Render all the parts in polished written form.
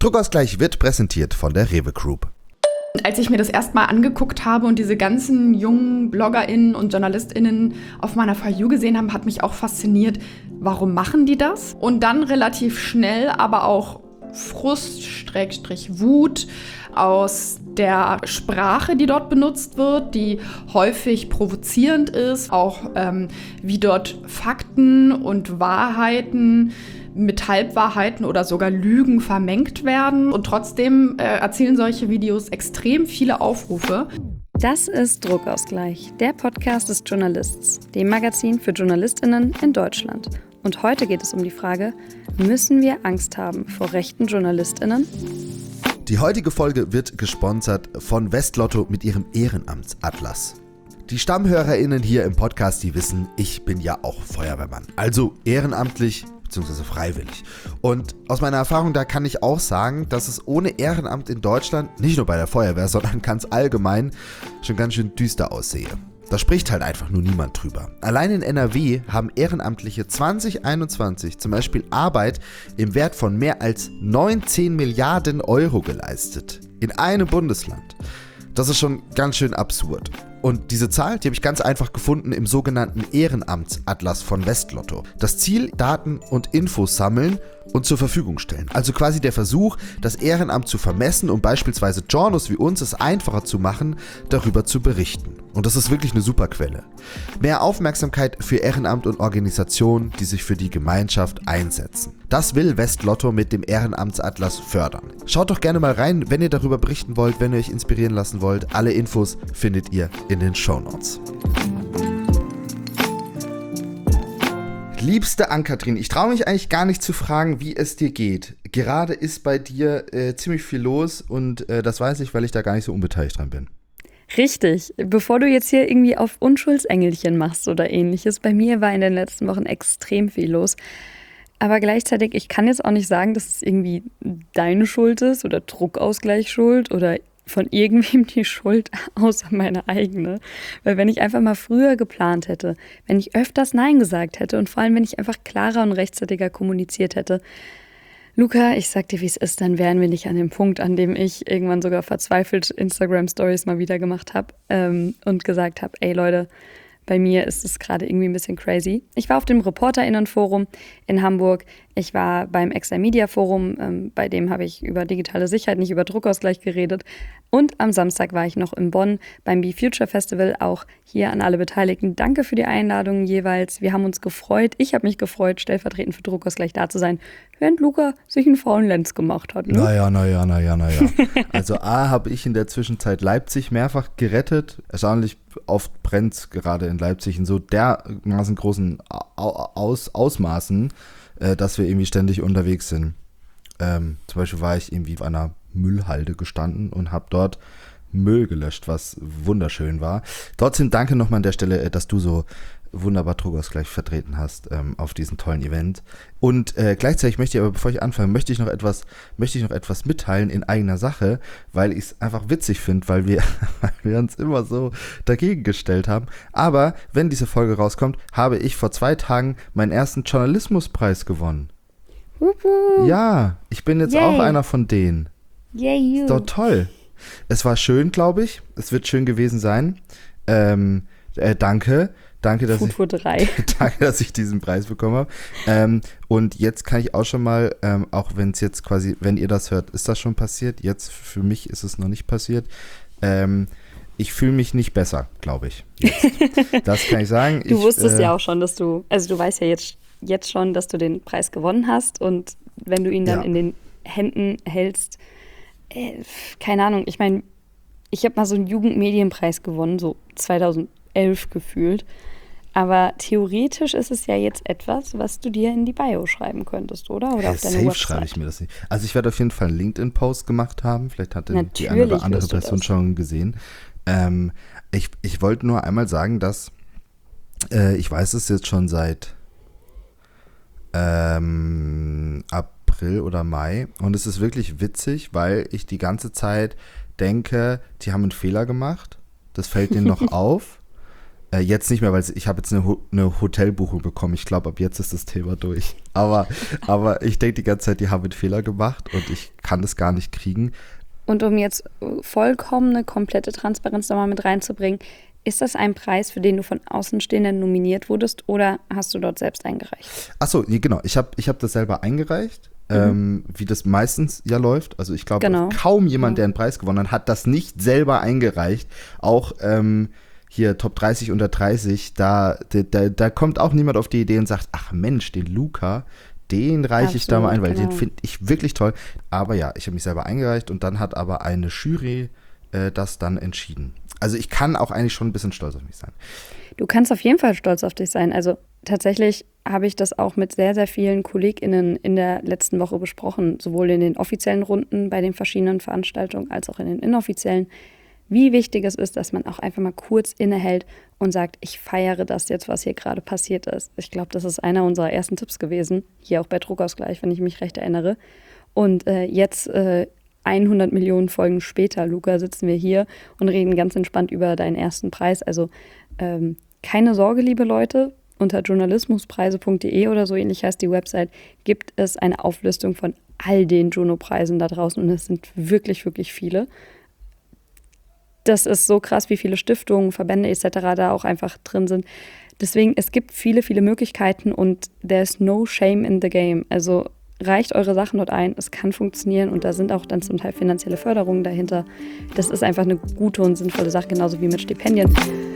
Druckausgleich wird präsentiert von der Rewe Group. Als ich mir das erstmal angeguckt habe und diese ganzen jungen BloggerInnen und JournalistInnen auf meiner For You gesehen haben, hat mich auch fasziniert, warum machen die das? Und dann relativ schnell aber auch Frust/Wut aus der Sprache, die dort benutzt wird, die häufig provozierend ist, auch wie dort Fakten und Wahrheiten mit Halbwahrheiten oder sogar Lügen vermengt werden. Und trotzdem erzielen solche Videos extrem viele Aufrufe. Das ist Druckausgleich, der Podcast des Journalists, dem Magazin für JournalistInnen in Deutschland. Und heute geht es um die Frage, müssen wir Angst haben vor rechten JournalistInnen? Die heutige Folge wird gesponsert von Westlotto mit ihrem Ehrenamtsatlas. Die StammhörerInnen hier im Podcast, die wissen, ich bin ja auch Feuerwehrmann. Also ehrenamtlich bzw. freiwillig. Und aus meiner Erfahrung, da kann ich auch sagen, dass es ohne Ehrenamt in Deutschland, nicht nur bei der Feuerwehr, sondern ganz allgemein schon ganz schön düster aussehe. Da spricht halt einfach nur niemand drüber. Allein in NRW haben Ehrenamtliche 2021 zum Beispiel Arbeit im Wert von mehr als 19 Milliarden Euro geleistet. In einem Bundesland. Das ist schon ganz schön absurd. Und diese Zahl, die habe ich ganz einfach gefunden im sogenannten Ehrenamtsatlas von Westlotto. Das Ziel, Daten und Infos sammeln und zur Verfügung stellen. Also quasi der Versuch, das Ehrenamt zu vermessen, um beispielsweise Journos wie uns es einfacher zu machen, darüber zu berichten. Und das ist wirklich eine super Quelle. Mehr Aufmerksamkeit für Ehrenamt und Organisationen, die sich für die Gemeinschaft einsetzen. Das will Westlotto mit dem Ehrenamtsatlas fördern. Schaut doch gerne mal rein, wenn ihr darüber berichten wollt, wenn ihr euch inspirieren lassen wollt. Alle Infos findet ihr in den Shownotes. Liebste Ann-Kathrin, ich traue mich eigentlich gar nicht zu fragen, wie es dir geht. Gerade ist bei dir ziemlich viel los und das weiß ich, weil ich da gar nicht so unbeteiligt dran bin. Richtig. Bevor du jetzt hier irgendwie auf Unschuldsengelchen machst oder ähnliches, bei mir war in den letzten Wochen extrem viel los. Aber gleichzeitig, ich kann jetzt auch nicht sagen, dass es irgendwie deine Schuld ist oder Druckausgleich schuld oder von irgendwem die Schuld außer meine eigene. Weil wenn ich einfach mal früher geplant hätte, wenn ich öfters Nein gesagt hätte und vor allem, wenn ich einfach klarer und rechtzeitiger kommuniziert hätte, Luca, ich sag dir, wie es ist, dann wären wir nicht an dem Punkt, an dem ich irgendwann sogar verzweifelt Instagram-Stories mal wieder gemacht habe und gesagt habe, ey Leute, bei mir ist es gerade irgendwie ein bisschen crazy. Ich war auf dem ReporterInnen-Forum in Hamburg. Ich war beim Extra-Media-Forum, bei dem habe ich über digitale Sicherheit, nicht über Druckausgleich geredet. Und am Samstag war ich noch in Bonn beim BeFuture Festival. Auch hier an alle Beteiligten. Danke für die Einladung jeweils. Wir haben uns gefreut. Ich habe mich gefreut, stellvertretend für Druckausgleich da zu sein, während Luca sich einen faulen Lenz gemacht hat. Ne? Naja. Also A, habe ich in der Zwischenzeit Leipzig mehrfach gerettet. Erstaunlich oft brennt es gerade in Leipzig in so dermaßen großen Ausmaßen, dass wir irgendwie ständig unterwegs sind. Zum Beispiel war ich irgendwie auf einer Müllhalde gestanden und habe dort Müll gelöscht, was wunderschön war. Trotzdem danke nochmal an der Stelle, dass du so wunderbar Druckausgleich vertreten hast auf diesem tollen Event. Und gleichzeitig möchte ich aber, bevor ich anfange, möchte ich noch etwas mitteilen in eigener Sache, weil ich es einfach witzig finde, weil wir uns immer so dagegen gestellt haben. Aber wenn diese Folge rauskommt, habe ich vor 2 Tagen meinen ersten Journalismuspreis gewonnen. Ja, ich bin jetzt auch einer von denen. Yay, you. Ist doch toll. Es war schön, glaube ich. Es wird schön gewesen sein. Danke, dass danke, dass ich diesen Preis bekommen habe. Und jetzt kann ich auch schon mal, auch wenn es jetzt quasi, wenn ihr das hört, ist das schon passiert. Jetzt für mich ist es noch nicht passiert. Ich fühle mich nicht besser, glaube ich. Jetzt. Das kann ich sagen. Du wusstest ja auch schon, dass du weißt ja jetzt schon, dass du den Preis gewonnen hast. Und wenn du ihn dann in den Händen hältst, keine Ahnung, ich meine, ich habe mal so einen Jugendmedienpreis gewonnen, so 2011 gefühlt. Aber theoretisch ist es ja jetzt etwas, was du dir in die Bio schreiben könntest, oder? Oder auf deine safe Website. Schreibe ich mir das nicht. Also ich werde auf jeden Fall einen LinkedIn-Post gemacht haben. Vielleicht hat die eine oder andere Person schon gesehen. Ich wollte nur einmal sagen, dass ich weiß es jetzt schon seit April oder Mai. Und es ist wirklich witzig, weil ich die ganze Zeit denke, die haben einen Fehler gemacht. Das fällt denen noch auf. Jetzt nicht mehr, weil ich habe jetzt eine Hotelbuchung bekommen. Ich glaube, ab jetzt ist das Thema durch. Aber ich denke die ganze Zeit, die haben einen Fehler gemacht und ich kann das gar nicht kriegen. Und um jetzt vollkommene, komplette Transparenz nochmal mit reinzubringen, ist das ein Preis, für den du von Außenstehenden nominiert wurdest oder hast du dort selbst eingereicht? Achso, genau. Ich hab das selber eingereicht, wie das meistens ja läuft. Also ich glaube, kaum jemand, der einen Preis gewonnen hat, das nicht selber eingereicht. Auch hier Top 30 unter 30, da kommt auch niemand auf die Idee und sagt, ach Mensch, den Luca, den reiche ich da mal ein, weil den finde ich wirklich toll. Aber ja, ich habe mich selber eingereicht und dann hat aber eine Jury das dann entschieden. Also ich kann auch eigentlich schon ein bisschen stolz auf mich sein. Du kannst auf jeden Fall stolz auf dich sein. Also tatsächlich habe ich das auch mit sehr, sehr vielen KollegInnen in der letzten Woche besprochen, sowohl in den offiziellen Runden bei den verschiedenen Veranstaltungen als auch in den inoffiziellen, wie wichtig es ist, dass man auch einfach mal kurz innehält und sagt, ich feiere das jetzt, was hier gerade passiert ist. Ich glaube, das ist einer unserer ersten Tipps gewesen, hier auch bei Druckausgleich, wenn ich mich recht erinnere. Und jetzt 100 Millionen Folgen später, Luca, sitzen wir hier und reden ganz entspannt über deinen ersten Preis. Also keine Sorge, liebe Leute, unter journalismuspreise.de oder so ähnlich heißt die Website, gibt es eine Auflistung von all den Juno-Preisen da draußen und es sind wirklich, wirklich viele. Das ist so krass, wie viele Stiftungen, Verbände etc. da auch einfach drin sind. Deswegen, es gibt viele, viele Möglichkeiten und there's no shame in the game. Also reicht eure Sachen dort ein, es kann funktionieren und da sind auch dann zum Teil finanzielle Förderungen dahinter. Das ist einfach eine gute und sinnvolle Sache, genauso wie mit Stipendien.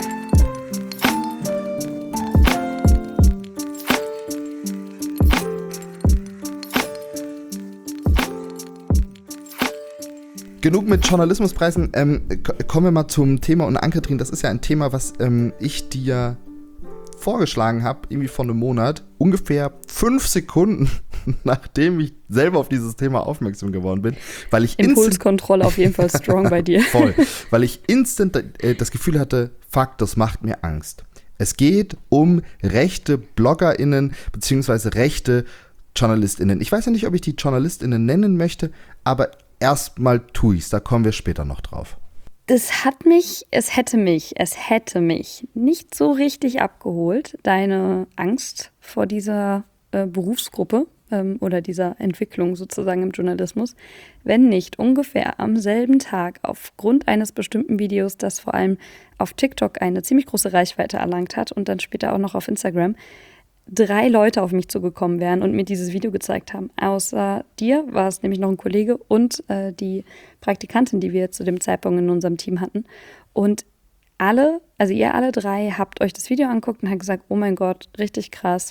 Genug mit Journalismuspreisen. Kommen wir mal zum Thema. Und Ann-Kathrin, das ist ja ein Thema, was ich dir vorgeschlagen habe, irgendwie vor einem Monat, ungefähr 5 Sekunden, nachdem ich selber auf dieses Thema aufmerksam geworden bin, weil ich Impulskontrolle auf jeden Fall strong bei dir. Voll, weil ich instant das Gefühl hatte, fuck, das macht mir Angst. Es geht um rechte BloggerInnen beziehungsweise rechte JournalistInnen. Ich weiß ja nicht, ob ich die JournalistInnen nennen möchte, aber erstmal tue ich's, da kommen wir später noch drauf. Es hätte mich nicht so richtig abgeholt, deine Angst vor dieser Berufsgruppe oder dieser Entwicklung sozusagen im Journalismus, wenn nicht ungefähr am selben Tag aufgrund eines bestimmten Videos, das vor allem auf TikTok eine ziemlich große Reichweite erlangt hat und dann später auch noch auf Instagram, 3 Leute auf mich zugekommen wären und mir dieses Video gezeigt haben. Außer dir war es nämlich noch ein Kollege und die Praktikantin, die wir zu dem Zeitpunkt in unserem Team hatten. Und ihr alle 3 habt euch das Video angeguckt und habt gesagt, oh mein Gott, richtig krass,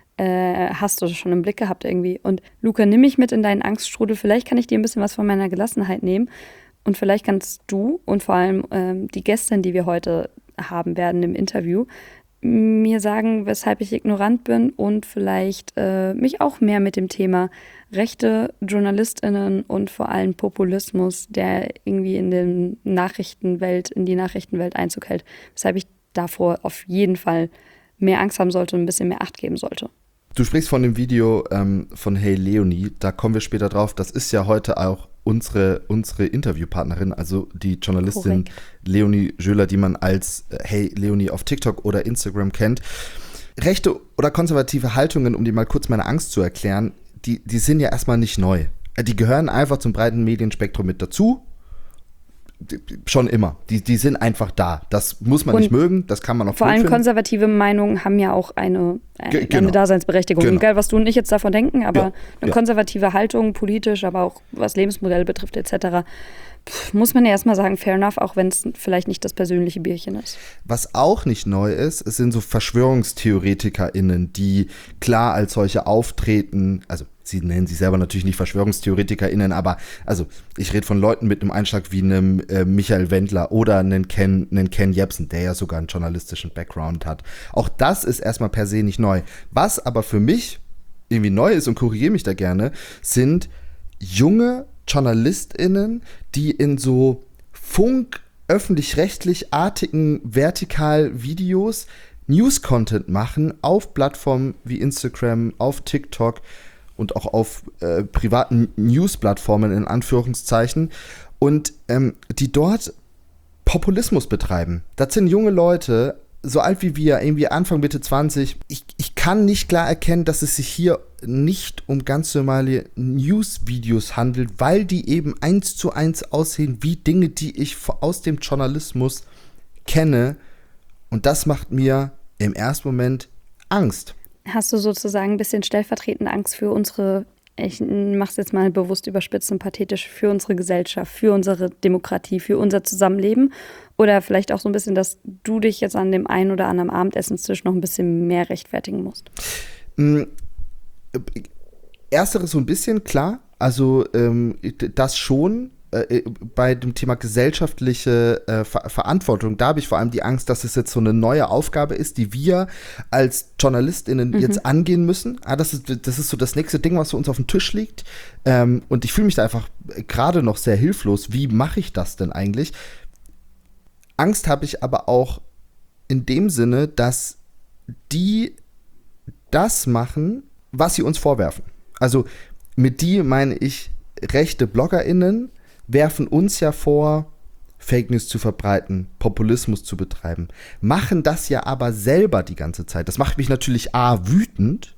hast du das schon im Blick gehabt irgendwie. Und Luca, nimm mich mit in deinen Angststrudel, vielleicht kann ich dir ein bisschen was von meiner Gelassenheit nehmen und vielleicht kannst du und vor allem die Gästin, die wir heute haben werden im Interview, mir sagen, weshalb ich ignorant bin und vielleicht mich auch mehr mit dem Thema rechte JournalistInnen und vor allem Populismus, der irgendwie in die Nachrichtenwelt Einzug hält, weshalb ich davor auf jeden Fall mehr Angst haben sollte und ein bisschen mehr Acht geben sollte. Du sprichst von dem Video von Hey Leonie, da kommen wir später drauf. Das ist ja heute auch unsere Interviewpartnerin, also die Journalistin Leonie Jöhler, die man als Hey Leonie auf TikTok oder Instagram kennt. Rechte oder konservative Haltungen, um dir mal kurz meine Angst zu erklären, die sind ja erstmal nicht neu. Die gehören einfach zum breiten Medienspektrum mit dazu. Schon immer. Die sind einfach da. Das muss man nicht mögen, das kann man auch vor allem konservative Meinungen haben ja auch eine Daseinsberechtigung. Genau. Egal, was du und ich jetzt davon denken, aber eine konservative Haltung, politisch, aber auch was Lebensmodelle betrifft etc., muss man ja erstmal sagen, fair enough, auch wenn es vielleicht nicht das persönliche Bierchen ist. Was auch nicht neu ist, es sind so VerschwörungstheoretikerInnen, die klar als solche auftreten, also sie nennen sich selber natürlich nicht VerschwörungstheoretikerInnen, aber also ich rede von Leuten mit einem Einschlag wie einem Michael Wendler oder einen Ken Jebsen, der ja sogar einen journalistischen Background hat. Auch das ist erstmal per se nicht neu. Was aber für mich irgendwie neu ist, und korrigiere mich da gerne, sind junge JournalistInnen, die in so öffentlich-rechtlich-artigen Vertikal-Videos News-Content machen auf Plattformen wie Instagram, auf TikTok und auch auf privaten News-Plattformen in Anführungszeichen und die dort Populismus betreiben. Das sind junge Leute, so alt wie wir, irgendwie Anfang, Mitte 20, ich kann nicht klar erkennen, dass es sich hier nicht um ganz normale News-Videos handelt, weil die eben 1:1 aussehen wie Dinge, die ich aus dem Journalismus kenne. Und das macht mir im ersten Moment Angst. Hast du sozusagen ein bisschen stellvertretend Angst für unsere, ich mache es jetzt mal bewusst überspitzt und pathetisch, für unsere Gesellschaft, für unsere Demokratie, für unser Zusammenleben? Oder vielleicht auch so ein bisschen, dass du dich jetzt an dem einen oder anderen Abendessenstisch noch ein bisschen mehr rechtfertigen musst? Ersteres so ein bisschen, klar. Also das schon. Bei dem Thema gesellschaftliche Verantwortung, da habe ich vor allem die Angst, dass es jetzt so eine neue Aufgabe ist, die wir als JournalistInnen jetzt angehen müssen. Das ist so das nächste Ding, was für uns auf dem Tisch liegt. Und ich fühle mich da einfach gerade noch sehr hilflos. Wie mache ich das denn eigentlich? Angst habe ich aber auch in dem Sinne, dass die das machen, was sie uns vorwerfen. Also mit die meine ich rechte BloggerInnen, werfen uns ja vor, Fake News zu verbreiten, Populismus zu betreiben, machen das ja aber selber die ganze Zeit. Das macht mich natürlich A, wütend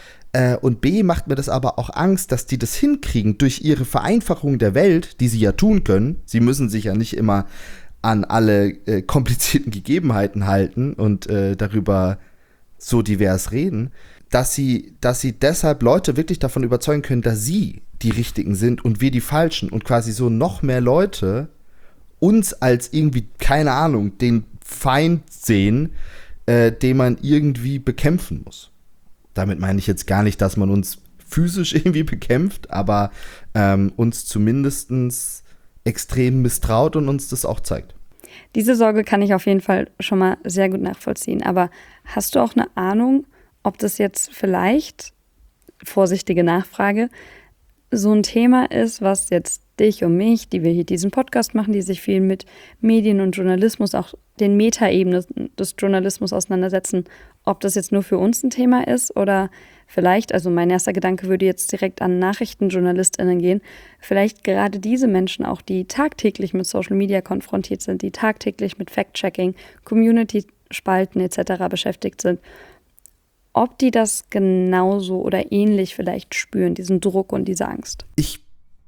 und B, macht mir das aber auch Angst, dass die das hinkriegen durch ihre Vereinfachung der Welt, die sie ja tun können. Sie müssen sich ja nicht immer an alle komplizierten Gegebenheiten halten und darüber so divers reden, dass sie deshalb Leute wirklich davon überzeugen können, dass sie die Richtigen sind und wir die Falschen und quasi so noch mehr Leute uns als irgendwie, keine Ahnung, den Feind sehen, den man irgendwie bekämpfen muss. Damit meine ich jetzt gar nicht, dass man uns physisch irgendwie bekämpft, aber uns zumindest extrem misstraut und uns das auch zeigt. Diese Sorge kann ich auf jeden Fall schon mal sehr gut nachvollziehen. Aber hast du auch eine Ahnung, ob das jetzt vielleicht, vorsichtige Nachfrage, so ein Thema ist, was jetzt dich und mich, die wir hier diesen Podcast machen, die sich viel mit Medien und Journalismus, auch den Metaebenen des Journalismus auseinandersetzen, ob das jetzt nur für uns ein Thema ist oder vielleicht, also mein erster Gedanke würde jetzt direkt an NachrichtenjournalistInnen gehen, vielleicht gerade diese Menschen auch, die tagtäglich mit Social Media konfrontiert sind, die tagtäglich mit Fact-Checking, Community-Spalten etc. beschäftigt sind, ob die das genauso oder ähnlich vielleicht spüren, diesen Druck und diese Angst. Ich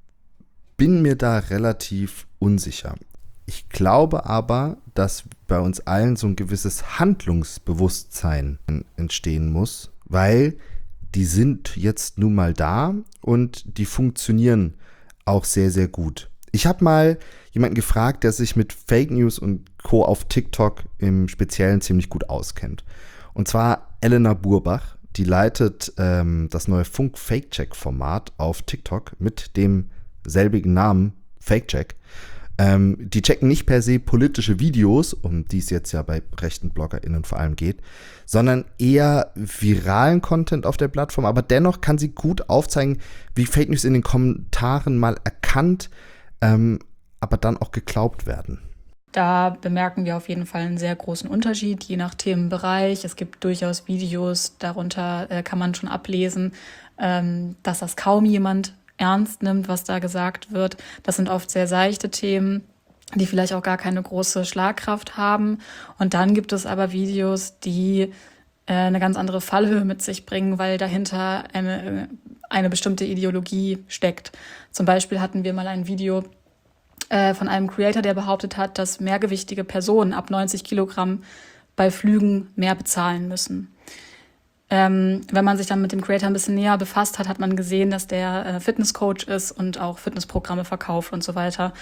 bin mir da relativ unsicher. Ich glaube aber, dass bei uns allen so ein gewisses Handlungsbewusstsein entstehen muss, weil die sind jetzt nun mal da und die funktionieren auch sehr, sehr gut. Ich habe mal jemanden gefragt, der sich mit Fake News und Co. auf TikTok im Speziellen ziemlich gut auskennt. Und zwar Elena Burbach, die leitet das neue Funk-Fake-Check-Format auf TikTok mit demselbigen Namen Fake-Check. Die checken nicht per se politische Videos, um die es jetzt ja bei rechten BloggerInnen vor allem geht, sondern eher viralen Content auf der Plattform. Aber dennoch kann sie gut aufzeigen, wie Fake News in den Kommentaren mal erkannt, aber dann auch geglaubt werden. Da bemerken wir auf jeden Fall einen sehr großen Unterschied, je nach Themenbereich. Es gibt durchaus Videos, darunter kann man schon ablesen, dass das kaum jemand ernst nimmt, was da gesagt wird. Das sind oft sehr seichte Themen, die vielleicht auch gar keine große Schlagkraft haben. Und dann gibt es aber Videos, die eine ganz andere Fallhöhe mit sich bringen, weil dahinter eine bestimmte Ideologie steckt. Zum Beispiel hatten wir mal ein Video von einem Creator, der behauptet hat, dass mehrgewichtige Personen ab 90 Kilogramm bei Flügen mehr bezahlen müssen. Wenn man sich dann mit dem Creator ein bisschen näher befasst hat, hat man gesehen, dass der Fitnesscoach ist und auch Fitnessprogramme verkauft und so weiter.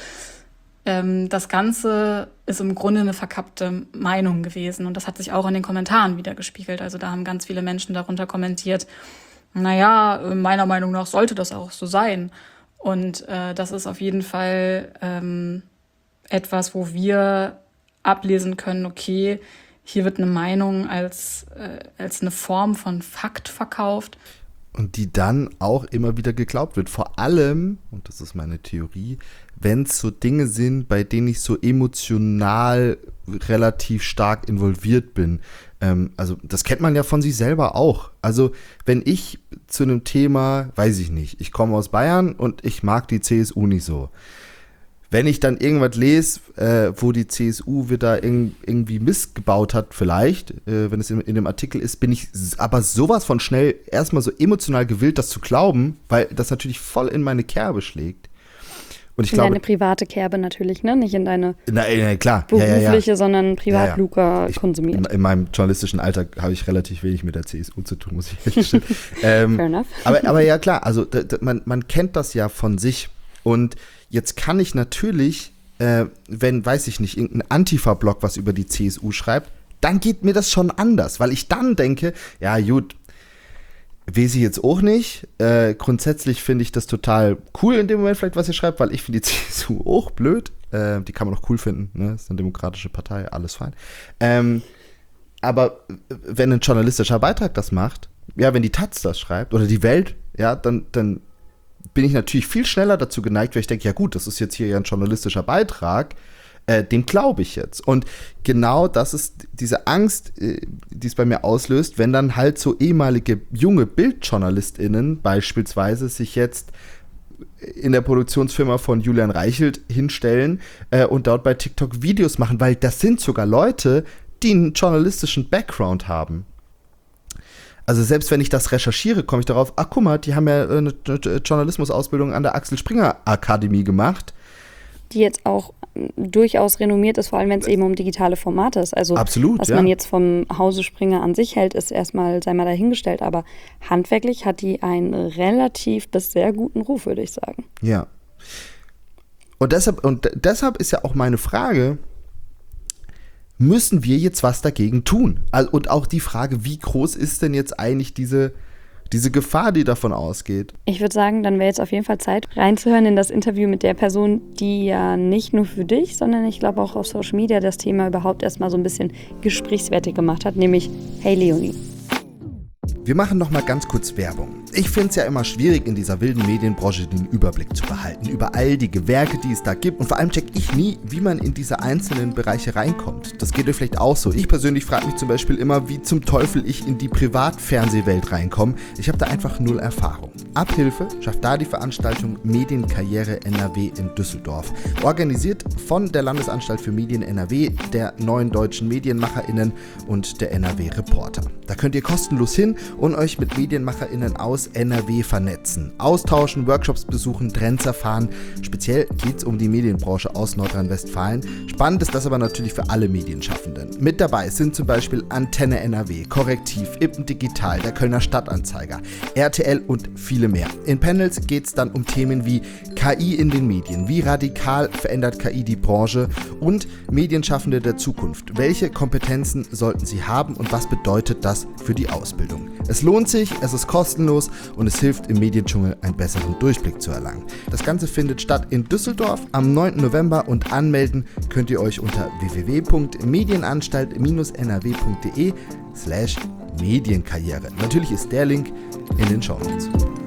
Das Ganze ist im Grunde eine verkappte Meinung gewesen und das hat sich auch in den Kommentaren wiedergespiegelt. Also da haben ganz viele Menschen darunter kommentiert, naja, meiner Meinung nach sollte das auch so sein. Und das ist auf jeden Fall etwas, wo wir ablesen können, okay, hier wird eine Meinung als eine Form von Fakt verkauft. Und die dann auch immer wieder geglaubt wird. Vor allem, und das ist meine Theorie, wenn es so Dinge sind, bei denen ich so emotional relativ stark involviert bin. Also das kennt man ja von sich selber auch. Also wenn ich zu einem Thema, weiß ich nicht, ich komme aus Bayern und ich mag die CSU nicht so. Wenn ich dann irgendwas lese, wo die CSU wieder irgendwie missgebaut hat, vielleicht, wenn es in dem Artikel ist, bin ich aber sowas von schnell erstmal so emotional gewillt, das zu glauben, weil das natürlich voll in meine Kerbe schlägt. Und ich glaube, deine private Kerbe natürlich, ne? Nicht in deine klar. berufliche, sondern privat Luca konsumiert. In meinem journalistischen Alltag habe ich relativ wenig mit der CSU zu tun, muss ich ehrlich gestehen. Fair enough. Aber ja, klar, also man kennt das ja von sich. Und jetzt kann ich natürlich, wenn, weiß ich nicht, irgendein Antifa-Blog was über die CSU schreibt, dann geht mir das schon anders, weil ich dann denke, ja gut, weiß ich jetzt auch nicht. Grundsätzlich finde ich das total cool in dem Moment vielleicht, was ihr schreibt, weil ich finde die CSU auch blöd. Die kann man auch cool finden, ne? Ist eine demokratische Partei, alles fein. Aber wenn ein journalistischer Beitrag das macht, ja, wenn die Taz das schreibt oder die Welt, ja, dann bin ich natürlich viel schneller dazu geneigt, weil ich denke, ja gut, das ist jetzt hier ja ein journalistischer Beitrag, dem glaube ich jetzt. Und genau das ist diese Angst, die es bei mir auslöst, wenn dann halt so ehemalige junge BildjournalistInnen beispielsweise sich jetzt in der Produktionsfirma von Julian Reichelt hinstellen und dort bei TikTok Videos machen, weil das sind sogar Leute, die einen journalistischen Background haben. Also selbst wenn ich das recherchiere, komme ich darauf, ach guck mal, die haben ja eine Journalismusausbildung an der Axel Springer Akademie gemacht. Die jetzt auch durchaus renommiert ist, vor allem wenn es eben um digitale Formate ist. Also absolut, was man jetzt vom Hause Springer an sich hält, ist erstmal, sei mal dahingestellt, aber handwerklich hat die einen relativ bis sehr guten Ruf, würde ich sagen. Ja. Und deshalb ist ja auch meine Frage, müssen wir jetzt was dagegen tun? Und auch die Frage, wie groß ist denn jetzt eigentlich diese Gefahr, die davon ausgeht? Ich würde sagen, dann wäre jetzt auf jeden Fall Zeit, reinzuhören in das Interview mit der Person, die ja nicht nur für dich, sondern ich glaube auch auf Social Media das Thema überhaupt erstmal so ein bisschen gesprächswertig gemacht hat, nämlich Hey Leonie. Wir machen noch mal ganz kurz Werbung. Ich finde es ja immer schwierig, in dieser wilden Medienbranche den Überblick zu behalten über all die Gewerke, die es da gibt. Und vor allem check ich nie, wie man in diese einzelnen Bereiche reinkommt. Das geht dir vielleicht auch so. Ich persönlich frage mich zum Beispiel immer, wie zum Teufel ich in die Privatfernsehwelt reinkomme. Ich habe da einfach null Erfahrung. Abhilfe schafft da die Veranstaltung Medienkarriere NRW in Düsseldorf. Organisiert von der Landesanstalt für Medien NRW, der Neuen Deutschen MedienmacherInnen und der NRW Reporter. Da könnt ihr kostenlos hin und euch mit MedienmacherInnen aus NRW vernetzen, austauschen, Workshops besuchen, Trends erfahren. Speziell geht es um die Medienbranche aus Nordrhein-Westfalen. Spannend ist das aber natürlich für alle Medienschaffenden. Mit dabei sind zum Beispiel Antenne NRW, Korrektiv, Ippen Digital, der Kölner Stadtanzeiger, RTL und viele mehr. In Panels geht es dann um Themen wie KI in den Medien, wie radikal verändert KI die Branche und Medienschaffende der Zukunft. Welche Kompetenzen sollten sie haben und was bedeutet das für die Ausbildung? Es lohnt sich, es ist kostenlos und es hilft im Mediendschungel einen besseren Durchblick zu erlangen. Das Ganze findet statt in Düsseldorf am 9. November und anmelden könnt ihr euch unter www.medienanstalt-nrw.de/Medienkarriere. Natürlich ist der Link in den Shownotes.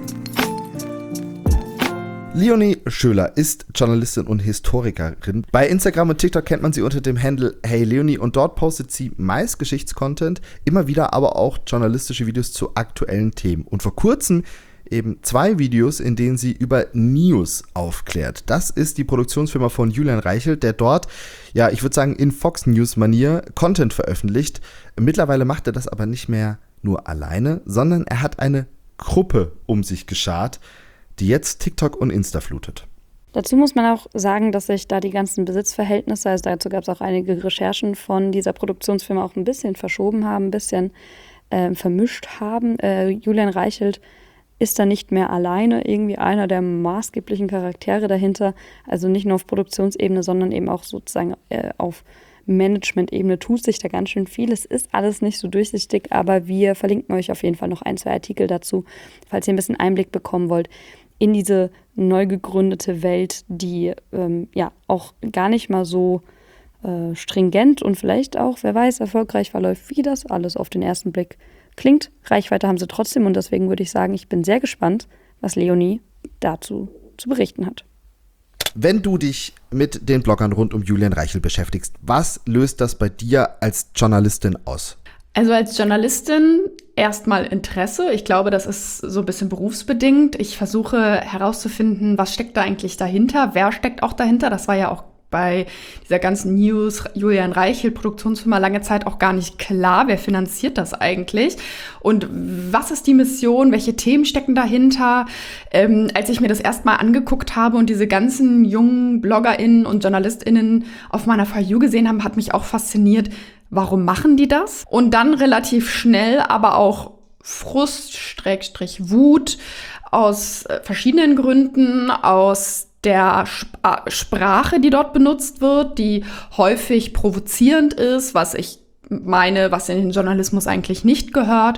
Leonie Schöler ist Journalistin und Historikerin. Bei Instagram und TikTok kennt man sie unter dem Handle Hey Leonie und dort postet sie meist Geschichtscontent, immer wieder aber auch journalistische Videos zu aktuellen Themen. Und vor kurzem eben 2 Videos, in denen sie über News aufklärt. Das ist die Produktionsfirma von Julian Reichelt, der dort, ja, ich würde sagen, in Fox News-Manier Content veröffentlicht. Mittlerweile macht er das aber nicht mehr nur alleine, sondern er hat eine Gruppe um sich geschart, die jetzt TikTok und Insta flutet. Dazu muss man auch sagen, dass sich da die ganzen Besitzverhältnisse, also dazu gab es auch einige Recherchen von dieser Produktionsfirma, auch ein bisschen verschoben haben, ein bisschen vermischt haben. Julian Reichelt ist da nicht mehr alleine irgendwie einer der maßgeblichen Charaktere dahinter, also nicht nur auf Produktionsebene, sondern eben auch sozusagen auf Management-Ebene tut sich da ganz schön viel. Es ist alles nicht so durchsichtig, aber wir verlinken euch auf jeden Fall noch 1, 2 Artikel dazu, falls ihr ein bisschen Einblick bekommen wollt in diese neu gegründete Welt, die auch gar nicht mal so stringent und vielleicht auch, wer weiß, erfolgreich verläuft, wie das alles auf den ersten Blick klingt. Reichweite haben sie trotzdem und deswegen würde ich sagen, ich bin sehr gespannt, was Leonie dazu zu berichten hat. Wenn du dich mit den Bloggern rund um Julian Reichelt beschäftigst, was löst das bei dir als Journalistin aus? Also als Journalistin erstmal Interesse. Ich glaube, das ist so ein bisschen berufsbedingt. Ich versuche herauszufinden, was steckt da eigentlich dahinter, wer steckt auch dahinter. Das war ja auch bei dieser ganzen News, Julian Reichelt, Produktionsfirma, lange Zeit auch gar nicht klar, wer finanziert das eigentlich und was ist die Mission, welche Themen stecken dahinter. Als ich mir das erstmal angeguckt habe und diese ganzen jungen BloggerInnen und JournalistInnen auf meiner For You gesehen haben, hat mich auch fasziniert, warum machen die das? Und dann relativ schnell aber auch Frust, Wut aus verschiedenen Gründen, aus der Sprache, die dort benutzt wird, die häufig provozierend ist, was ich meine, was in den Journalismus eigentlich nicht gehört.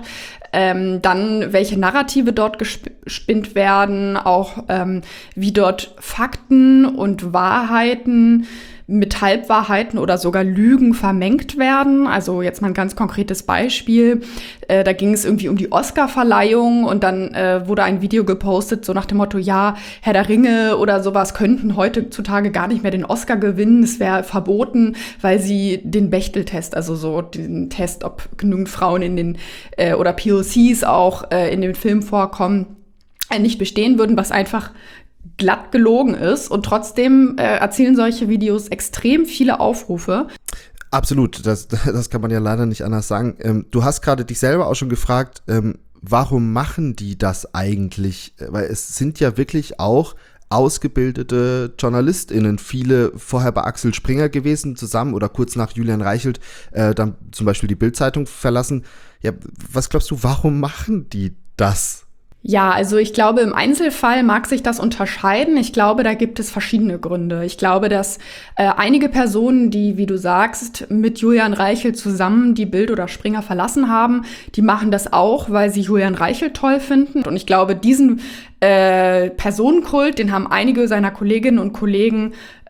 Dann, welche Narrative dort gespinnt werden, auch wie dort Fakten und Wahrheiten mit Halbwahrheiten oder sogar Lügen vermengt werden. Also jetzt mal ein ganz konkretes Beispiel. Da ging es irgendwie um die Oscar-Verleihung und dann wurde ein Video gepostet, so nach dem Motto, ja, Herr der Ringe oder sowas könnten heutzutage gar nicht mehr den Oscar gewinnen. Es wäre verboten, weil sie den Bechtel-Test, also so den Test, ob genügend Frauen in den oder POCs auch in dem Film vorkommen, nicht bestehen würden, was einfach glatt gelogen ist. Und trotzdem erzielen solche Videos extrem viele Aufrufe. Absolut, das kann man ja leider nicht anders sagen. Du hast gerade dich selber auch schon gefragt, warum machen die das eigentlich? Weil es sind ja wirklich auch ausgebildete JournalistInnen, viele vorher bei Axel Springer gewesen zusammen oder kurz nach Julian Reichelt dann zum Beispiel die Bild-Zeitung verlassen. Ja, was glaubst du, warum machen die das? Ja, also ich glaube, im Einzelfall mag sich das unterscheiden. Ich glaube, da gibt es verschiedene Gründe. Ich glaube, dass einige Personen, die, wie du sagst, mit Julian Reichelt zusammen die Bild oder Springer verlassen haben, die machen das auch, weil sie Julian Reichelt toll finden. Und ich glaube, diesen Personenkult, den haben einige seiner Kolleginnen und Kollegen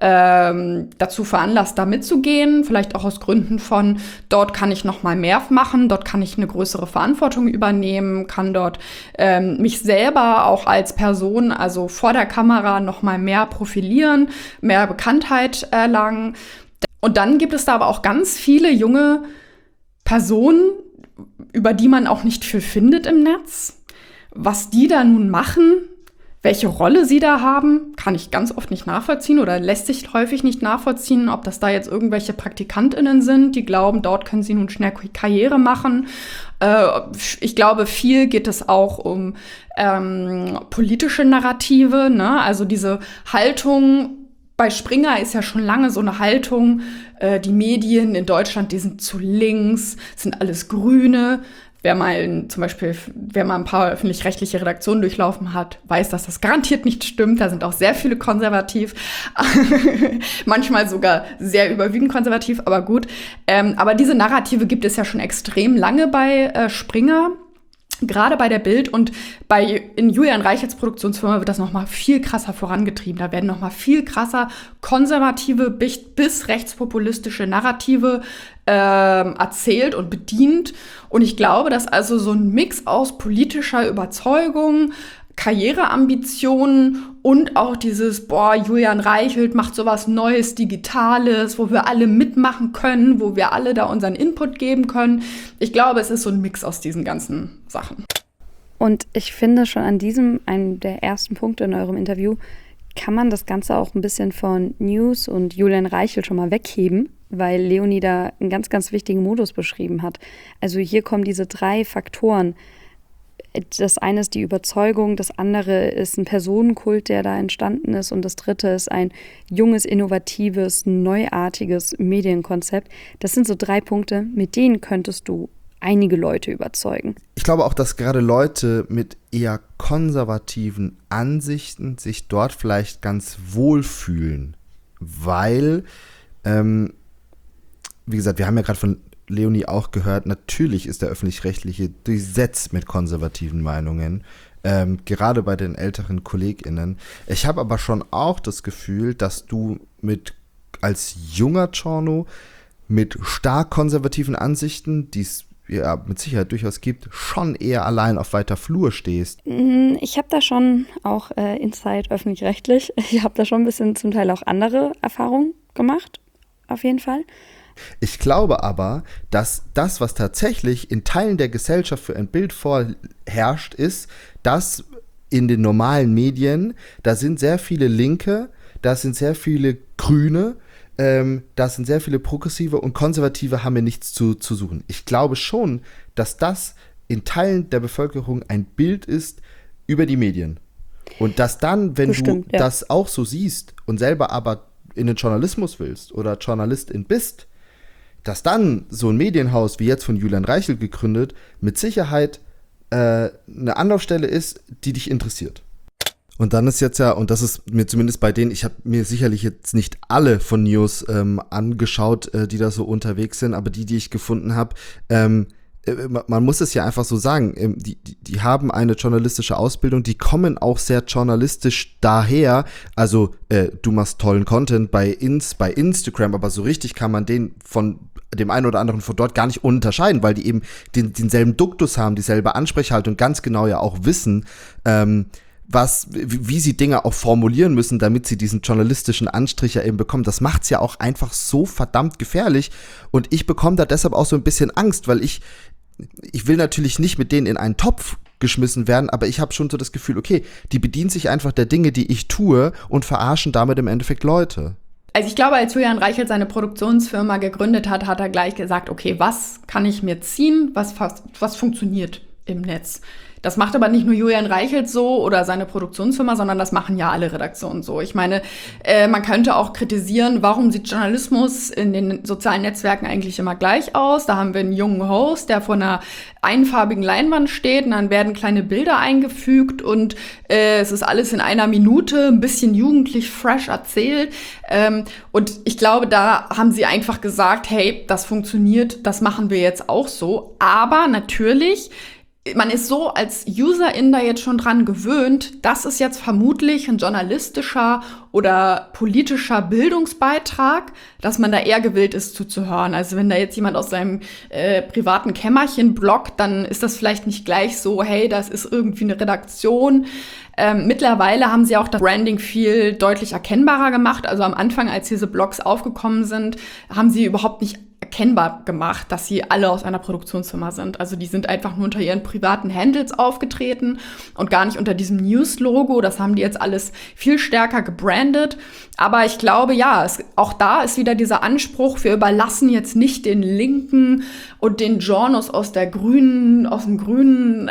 dazu veranlasst, da mitzugehen, vielleicht auch aus Gründen von, dort kann ich noch mal mehr machen, dort kann ich eine größere Verantwortung übernehmen, kann dort mich selber auch als Person, also vor der Kamera, noch mal mehr profilieren, mehr Bekanntheit erlangen. Und dann gibt es da aber auch ganz viele junge Personen, über die man auch nicht viel findet im Netz. Was die da nun machen, welche Rolle sie da haben, kann ich ganz oft nicht nachvollziehen oder lässt sich häufig nicht nachvollziehen, ob das da jetzt irgendwelche PraktikantInnen sind, die glauben, dort können sie nun schnell Karriere machen. Ich glaube, viel geht es auch um politische Narrative, ne? Also diese Haltung, bei Springer ist ja schon lange so eine Haltung, die Medien in Deutschland, die sind zu links, sind alles Grüne. Wer mal ein paar öffentlich-rechtliche Redaktionen durchlaufen hat, weiß, dass das garantiert nicht stimmt. Da sind auch sehr viele konservativ, manchmal sogar sehr überwiegend konservativ, aber gut. Aber diese Narrative gibt es ja schon extrem lange bei Springer. Gerade bei der Bild und in Julian Reichelts Produktionsfirma wird das noch mal viel krasser vorangetrieben. Da werden noch mal viel krasser konservative bis rechtspopulistische Narrative erzählt und bedient. Und ich glaube, dass also so ein Mix aus politischer Überzeugung, Karriereambitionen und auch dieses, Julian Reichelt macht sowas Neues, Digitales, wo wir alle mitmachen können, wo wir alle da unseren Input geben können. Ich glaube, es ist so ein Mix aus diesen ganzen Sachen. Und ich finde schon an einem der ersten Punkte in eurem Interview, kann man das Ganze auch ein bisschen von News und Julian Reichelt schon mal wegheben, weil Leonie da einen ganz, ganz wichtigen Modus beschrieben hat. Also hier kommen diese 3 Faktoren. Das eine ist die Überzeugung, das andere ist ein Personenkult, der da entstanden ist und das dritte ist ein junges, innovatives, neuartiges Medienkonzept. Das sind so 3 Punkte, mit denen könntest du einige Leute überzeugen. Ich glaube auch, dass gerade Leute mit eher konservativen Ansichten sich dort vielleicht ganz wohl fühlen, weil, wie gesagt, wir haben ja gerade von Leonie auch gehört, natürlich ist der Öffentlich-Rechtliche durchsetzt mit konservativen Meinungen, gerade bei den älteren KollegInnen. Ich habe aber schon auch das Gefühl, dass du als junger Giorno mit stark konservativen Ansichten, die es ja mit Sicherheit durchaus gibt, schon eher allein auf weiter Flur stehst. Ich habe da schon auch Insight öffentlich-rechtlich. Ich habe da schon ein bisschen zum Teil auch andere Erfahrungen gemacht, auf jeden Fall. Ich glaube aber, dass das, was tatsächlich in Teilen der Gesellschaft für ein Bild vorherrscht, ist, dass in den normalen Medien, da sind sehr viele Linke, da sind sehr viele Grüne, da sind sehr viele Progressive und Konservative haben hier nichts zu suchen. Ich glaube schon, dass das in Teilen der Bevölkerung ein Bild ist über die Medien. Und dass dann, wenn du das auch so siehst und selber aber in den Journalismus willst oder Journalistin bist, dass dann so ein Medienhaus wie jetzt von Julian Reichelt gegründet mit Sicherheit eine Anlaufstelle ist, die dich interessiert. Und dann ist jetzt ja, und das ist mir zumindest bei denen, ich habe mir sicherlich jetzt nicht alle von News angeschaut, die da so unterwegs sind, aber die ich gefunden habe, man muss es ja einfach so sagen, die haben eine journalistische Ausbildung, die kommen auch sehr journalistisch daher, also du machst tollen Content bei Instagram, aber so richtig kann man den von dem einen oder anderen von dort gar nicht unterscheiden, weil die eben denselben Duktus haben, dieselbe Ansprechhaltung, ganz genau ja auch wissen, wie sie Dinge auch formulieren müssen, damit sie diesen journalistischen Anstrich ja eben bekommen. Das macht's ja auch einfach so verdammt gefährlich und ich bekomme da deshalb auch so ein bisschen Angst, weil ich will natürlich nicht mit denen in einen Topf geschmissen werden, aber ich habe schon so das Gefühl, okay, die bedienen sich einfach der Dinge, die ich tue und verarschen damit im Endeffekt Leute. Also ich glaube, als Julian Reichelt seine Produktionsfirma gegründet hat, hat er gleich gesagt, okay, was kann ich mir ziehen, was funktioniert im Netz? Das macht aber nicht nur Julian Reichelt so oder seine Produktionsfirma, sondern das machen ja alle Redaktionen so. Ich meine, man könnte auch kritisieren, warum sieht Journalismus in den sozialen Netzwerken eigentlich immer gleich aus? Da haben wir einen jungen Host, der vor einer einfarbigen Leinwand steht und dann werden kleine Bilder eingefügt und es ist alles in einer Minute, ein bisschen jugendlich fresh erzählt. Und ich glaube, da haben sie einfach gesagt, hey, das funktioniert, das machen wir jetzt auch so. Aber natürlich, man ist so als Userin da jetzt schon dran gewöhnt, dass es jetzt vermutlich ein journalistischer oder politischer Bildungsbeitrag, dass man da eher gewillt ist zuzuhören. Also wenn da jetzt jemand aus seinem privaten Kämmerchen bloggt, dann ist das vielleicht nicht gleich so, hey, das ist irgendwie eine Redaktion. Mittlerweile haben sie auch das Branding viel deutlich erkennbarer gemacht. Also am Anfang, als diese Blogs aufgekommen sind, haben sie überhaupt nicht erkennbar gemacht, dass sie alle aus einer Produktionsfirma sind. Also die sind einfach nur unter ihren privaten Handles aufgetreten und gar nicht unter diesem News-Logo. Das haben die jetzt alles viel stärker gebrandet. Aber ich glaube, ja, auch da ist wieder dieser Anspruch, wir überlassen jetzt nicht den Linken und den Journos aus dem grünen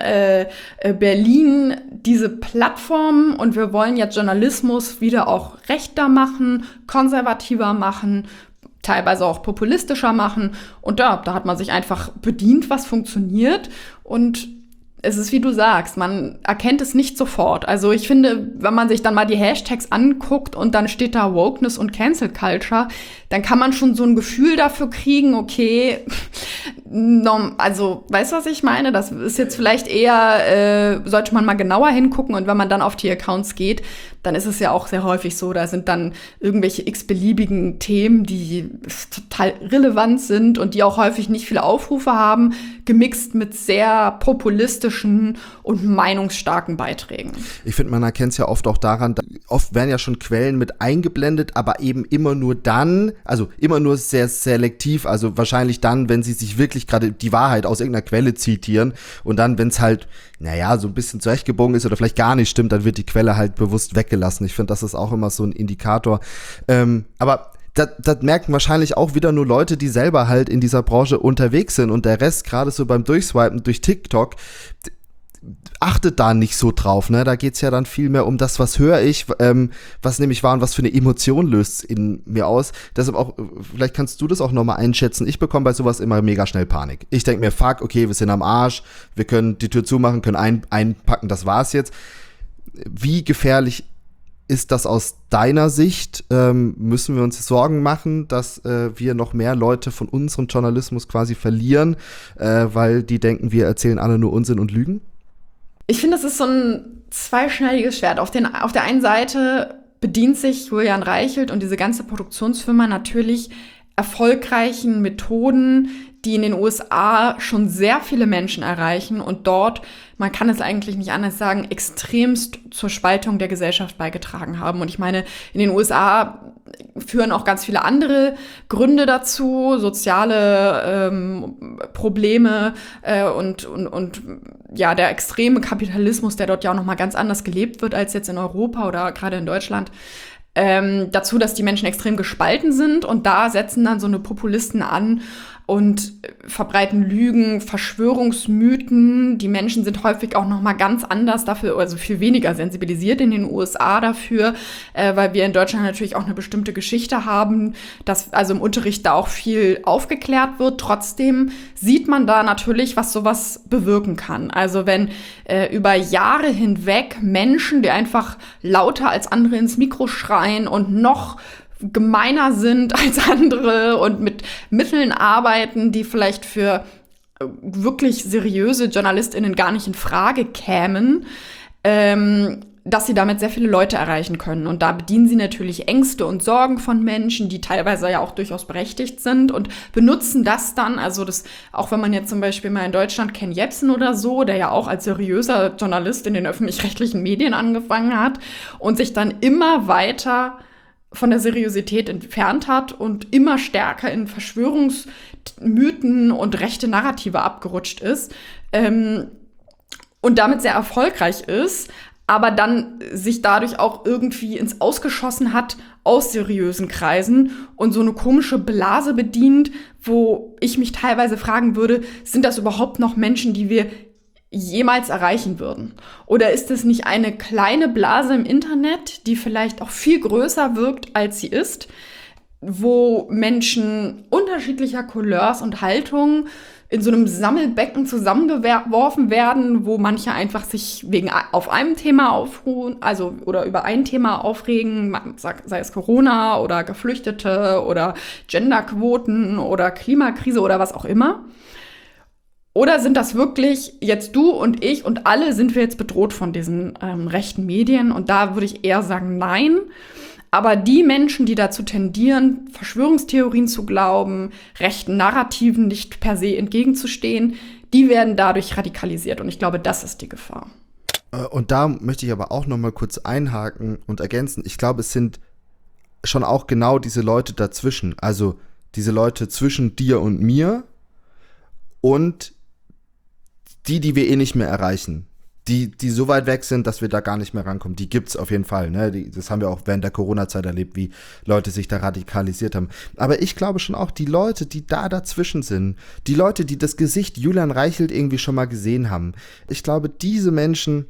Berlin diese Plattform und wir wollen jetzt Journalismus wieder auch rechter machen, konservativer machen, teilweise auch populistischer machen. Und da hat man sich einfach bedient, was funktioniert. Und es ist, wie du sagst, man erkennt es nicht sofort. Also ich finde, wenn man sich dann mal die Hashtags anguckt und dann steht da Wokeness und Cancel Culture, dann kann man schon so ein Gefühl dafür kriegen, okay, also weißt du, was ich meine? Das ist jetzt vielleicht eher, sollte man mal genauer hingucken und wenn man dann auf die Accounts geht, dann ist es ja auch sehr häufig so, da sind dann irgendwelche x-beliebigen Themen, die total relevant sind und die auch häufig nicht viele Aufrufe haben, gemixt mit sehr populistischen und meinungsstarken Beiträgen. Ich finde, man erkennt es ja oft auch daran, oft werden ja schon Quellen mit eingeblendet, aber eben immer nur dann, also immer nur sehr selektiv, also wahrscheinlich dann, wenn sie sich wirklich gerade die Wahrheit aus irgendeiner Quelle zitieren und dann, wenn es halt, naja, so ein bisschen zurechtgebogen ist oder vielleicht gar nicht stimmt, dann wird die Quelle halt bewusst weggelassen. Ich finde, das ist auch immer so ein Indikator. Aber das merken wahrscheinlich auch wieder nur Leute, die selber halt in dieser Branche unterwegs sind und der Rest, gerade so beim Durchswipen durch TikTok, achtet da nicht so drauf, ne? Da geht's ja dann viel mehr um das, was höre ich, was nehme ich wahr und was für eine Emotion löst es in mir aus. Deshalb auch, vielleicht kannst du das auch nochmal einschätzen. Ich bekomme bei sowas immer mega schnell Panik. Ich denke mir, fuck, okay, wir sind am Arsch, wir können die Tür zumachen, können einpacken, das war's jetzt. Wie gefährlich ist das aus deiner Sicht? Müssen wir uns Sorgen machen, dass wir noch mehr Leute von unserem Journalismus quasi verlieren, weil die denken, wir erzählen alle nur Unsinn und Lügen? Ich finde, das ist so ein zweischneidiges Schwert. Auf der einen Seite bedient sich Julian Reichelt und diese ganze Produktionsfirma natürlich erfolgreichen Methoden, die in den USA schon sehr viele Menschen erreichen und dort, man kann es eigentlich nicht anders sagen, extremst zur Spaltung der Gesellschaft beigetragen haben. Und ich meine, in den USA führen auch ganz viele andere Gründe dazu, soziale Probleme und ja, der extreme Kapitalismus, der dort ja auch nochmal ganz anders gelebt wird als jetzt in Europa oder gerade in Deutschland. Dazu, dass die Menschen extrem gespalten sind und da setzen dann so eine Populisten an und verbreiten Lügen, Verschwörungsmythen. Die Menschen sind häufig auch noch mal ganz anders dafür, also viel weniger sensibilisiert in den USA dafür, weil wir in Deutschland natürlich auch eine bestimmte Geschichte haben, dass also im Unterricht da auch viel aufgeklärt wird. Trotzdem sieht man da natürlich, was sowas bewirken kann. Also wenn über Jahre hinweg Menschen, die einfach lauter als andere ins Mikro schreien und noch gemeiner sind als andere und mit Mitteln arbeiten, die vielleicht für wirklich seriöse JournalistInnen gar nicht in Frage kämen, dass sie damit sehr viele Leute erreichen können. Und da bedienen sie natürlich Ängste und Sorgen von Menschen, die teilweise ja auch durchaus berechtigt sind und benutzen das dann, also das, auch wenn man jetzt zum Beispiel mal in Deutschland Ken Jebsen oder so, der ja auch als seriöser Journalist in den öffentlich-rechtlichen Medien angefangen hat und sich dann immer weiter von der Seriosität entfernt hat und immer stärker in Verschwörungsmythen und rechte Narrative abgerutscht ist und damit sehr erfolgreich ist, aber dann sich dadurch auch irgendwie ins Ausgeschossen hat aus seriösen Kreisen und so eine komische Blase bedient, wo ich mich teilweise fragen würde, sind das überhaupt noch Menschen, die wir jemals erreichen würden? Oder ist es nicht eine kleine Blase im Internet, die vielleicht auch viel größer wirkt, als sie ist, wo Menschen unterschiedlicher Couleurs und Haltungen in so einem Sammelbecken zusammengeworfen werden, wo manche einfach sich auf einem Thema aufruhen, also oder über ein Thema aufregen, sei es Corona oder Geflüchtete oder Genderquoten oder Klimakrise oder was auch immer. Oder sind das wirklich jetzt du und ich und alle sind wir jetzt bedroht von diesen rechten Medien? Und da würde ich eher sagen, nein. Aber die Menschen, die dazu tendieren, Verschwörungstheorien zu glauben, rechten Narrativen nicht per se entgegenzustehen, die werden dadurch radikalisiert. Und ich glaube, das ist die Gefahr. Und da möchte ich aber auch noch mal kurz einhaken und ergänzen. Ich glaube, es sind schon auch genau diese Leute dazwischen. Also diese Leute zwischen dir und mir und die wir eh nicht mehr erreichen, die so weit weg sind, dass wir da gar nicht mehr rankommen, die gibt's auf jeden Fall, ne? Das haben wir auch während der Corona-Zeit erlebt, wie Leute sich da radikalisiert haben. Aber ich glaube schon auch, die Leute, die da dazwischen sind, die Leute, die das Gesicht Julian Reichelt irgendwie schon mal gesehen haben, ich glaube, diese Menschen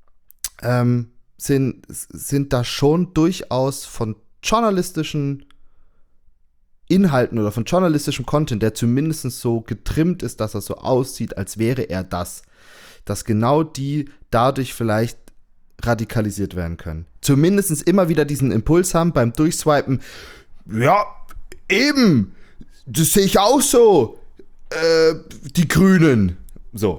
sind da schon durchaus von journalistischen Inhalten oder von journalistischem Content, der zumindest so getrimmt ist, dass er so aussieht, als wäre er das, dass genau die dadurch vielleicht radikalisiert werden können. Zumindest immer wieder diesen Impuls haben beim Durchswipen, ja, eben, das sehe ich auch so, die Grünen, so.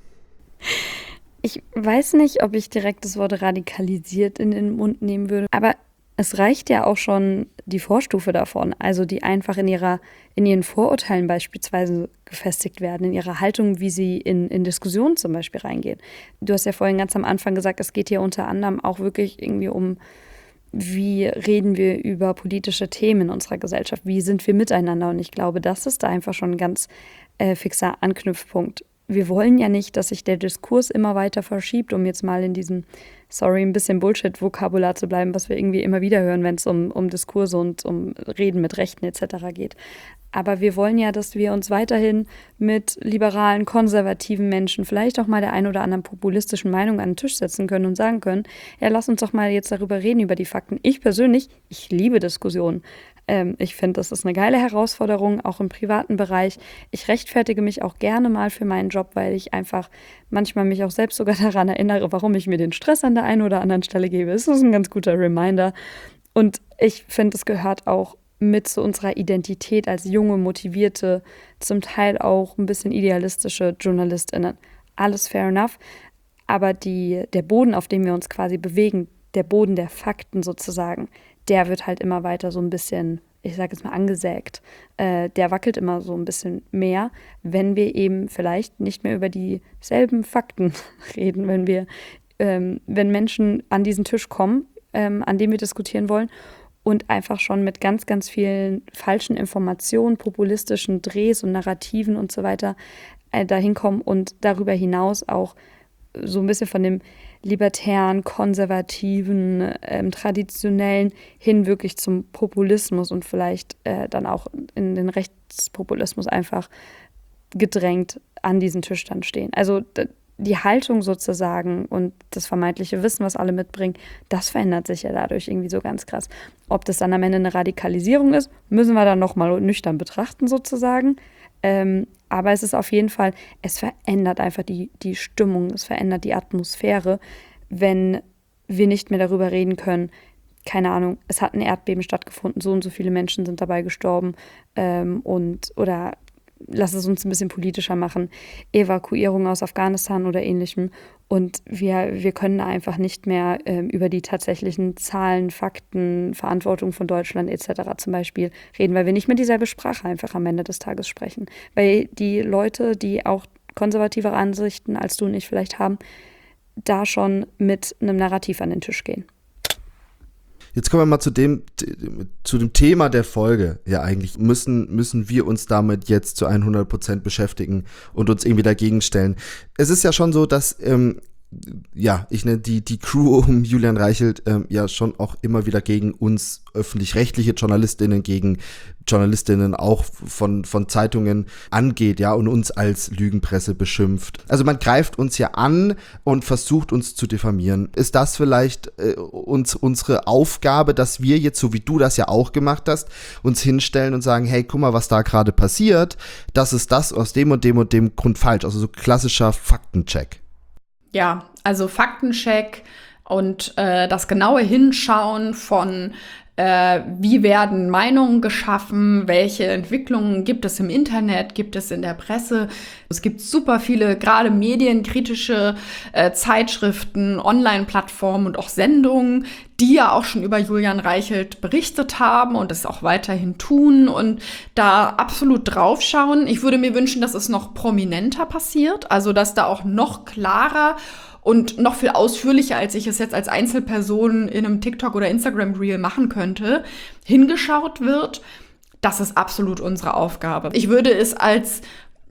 Ich weiß nicht, ob ich direkt das Wort radikalisiert in den Mund nehmen würde, aber es reicht ja auch schon die Vorstufe davon, also die einfach in ihren Vorurteilen beispielsweise gefestigt werden, in ihrer Haltung, wie sie in Diskussionen zum Beispiel reingehen. Du hast ja vorhin ganz am Anfang gesagt, es geht hier unter anderem auch wirklich irgendwie um, wie reden wir über politische Themen in unserer Gesellschaft, wie sind wir miteinander, und ich glaube, das ist da einfach schon ein ganz fixer Anknüpfpunkt. Wir wollen ja nicht, dass sich der Diskurs immer weiter verschiebt, um jetzt mal in diesem, ein bisschen Bullshit-Vokabular zu bleiben, was wir irgendwie immer wieder hören, wenn es um Diskurse und um Reden mit Rechten etc. geht. Aber wir wollen ja, dass wir uns weiterhin mit liberalen, konservativen Menschen, vielleicht auch mal der ein oder anderen populistischen Meinung an den Tisch setzen können und sagen können, ja, lass uns doch mal jetzt darüber reden, über die Fakten. Ich persönlich, ich liebe Diskussionen. Ich finde, das ist eine geile Herausforderung, auch im privaten Bereich. Ich rechtfertige mich auch gerne mal für meinen Job, weil ich einfach manchmal mich auch selbst sogar daran erinnere, warum ich mir den Stress an der einen oder anderen Stelle gebe. Es ist ein ganz guter Reminder. Und ich finde, es gehört auch mit zu unserer Identität als junge, motivierte, zum Teil auch ein bisschen idealistische JournalistInnen. Alles fair enough. Aber der Boden, auf dem wir uns quasi bewegen, der Boden der Fakten sozusagen, der wird halt immer weiter so ein bisschen, ich sage jetzt mal, angesägt. Der wackelt immer so ein bisschen mehr, wenn wir eben vielleicht nicht mehr über dieselben Fakten reden, wenn Menschen an diesen Tisch kommen, an dem wir diskutieren wollen, und einfach schon mit ganz, ganz vielen falschen Informationen, populistischen Drehs und Narrativen und so weiter dahin kommen und darüber hinaus auch so ein bisschen von dem libertären, konservativen, traditionellen hin wirklich zum Populismus und vielleicht dann auch in den Rechtspopulismus einfach gedrängt an diesen Tisch dann stehen. Also die Haltung sozusagen und das vermeintliche Wissen, was alle mitbringen, das verändert sich ja dadurch irgendwie so ganz krass. Ob das dann am Ende eine Radikalisierung ist, müssen wir dann nochmal nüchtern betrachten sozusagen. Aber es ist auf jeden Fall, es verändert einfach die Stimmung, es verändert die Atmosphäre, wenn wir nicht mehr darüber reden können, keine Ahnung, es hat ein Erdbeben stattgefunden, so und so viele Menschen sind dabei gestorben oder lass es uns ein bisschen politischer machen, Evakuierung aus Afghanistan oder ähnlichem. Und wir können einfach nicht mehr über die tatsächlichen Zahlen, Fakten, Verantwortung von Deutschland etc. zum Beispiel reden, weil wir nicht mehr dieselbe Sprache einfach am Ende des Tages sprechen. Weil die Leute, die auch konservativere Ansichten als du und ich vielleicht haben, da schon mit einem Narrativ an den Tisch gehen. Jetzt kommen wir mal zu dem Thema der Folge. Ja, eigentlich müssen wir uns damit jetzt zu 100% beschäftigen und uns irgendwie dagegen stellen. Es ist ja schon so, dass ich nenne die Crew um Julian Reichelt ja schon auch immer wieder gegen uns öffentlich-rechtliche Journalistinnen, gegen Journalistinnen auch von Zeitungen angeht, ja, und uns als Lügenpresse beschimpft. Also man greift uns ja an und versucht uns zu diffamieren. Ist das vielleicht unsere Aufgabe, dass wir jetzt, so wie du das ja auch gemacht hast, uns hinstellen und sagen, hey, guck mal, was da gerade passiert, das ist das aus dem und dem und dem Grund falsch. Also so klassischer Faktencheck. Ja, also Faktencheck und das genaue Hinschauen von wie werden Meinungen geschaffen, welche Entwicklungen gibt es im Internet, gibt es in der Presse. Es gibt super viele, gerade medienkritische Zeitschriften, Online-Plattformen und auch Sendungen, die ja auch schon über Julian Reichelt berichtet haben und es auch weiterhin tun und da absolut draufschauen. Ich würde mir wünschen, dass es noch prominenter passiert, also dass da auch noch klarer und noch viel ausführlicher, als ich es jetzt als Einzelperson in einem TikTok- oder Instagram-Reel machen könnte, hingeschaut wird. Das ist absolut unsere Aufgabe. Ich würde es als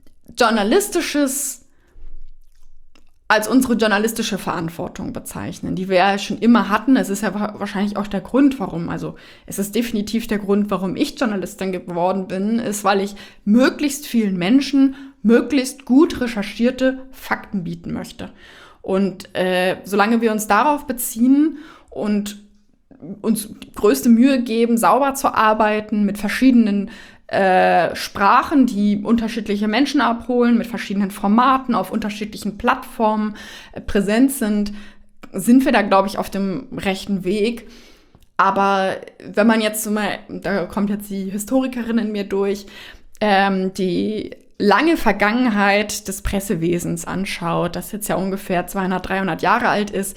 unsere journalistische Verantwortung bezeichnen, die wir ja schon immer hatten. Es ist ja wahrscheinlich auch der Grund, es ist definitiv der Grund, warum ich Journalistin geworden bin, ist, weil ich möglichst vielen Menschen möglichst gut recherchierte Fakten bieten möchte. Und solange wir uns darauf beziehen und uns die größte Mühe geben, sauber zu arbeiten, mit verschiedenen Sprachen, die unterschiedliche Menschen abholen, mit verschiedenen Formaten, auf unterschiedlichen Plattformen präsent sind wir da, glaube ich, auf dem rechten Weg. Aber wenn man jetzt da kommt jetzt die Historikerin in mir durch, die lange Vergangenheit des Pressewesens anschaut, das jetzt ja ungefähr 200, 300 Jahre alt ist,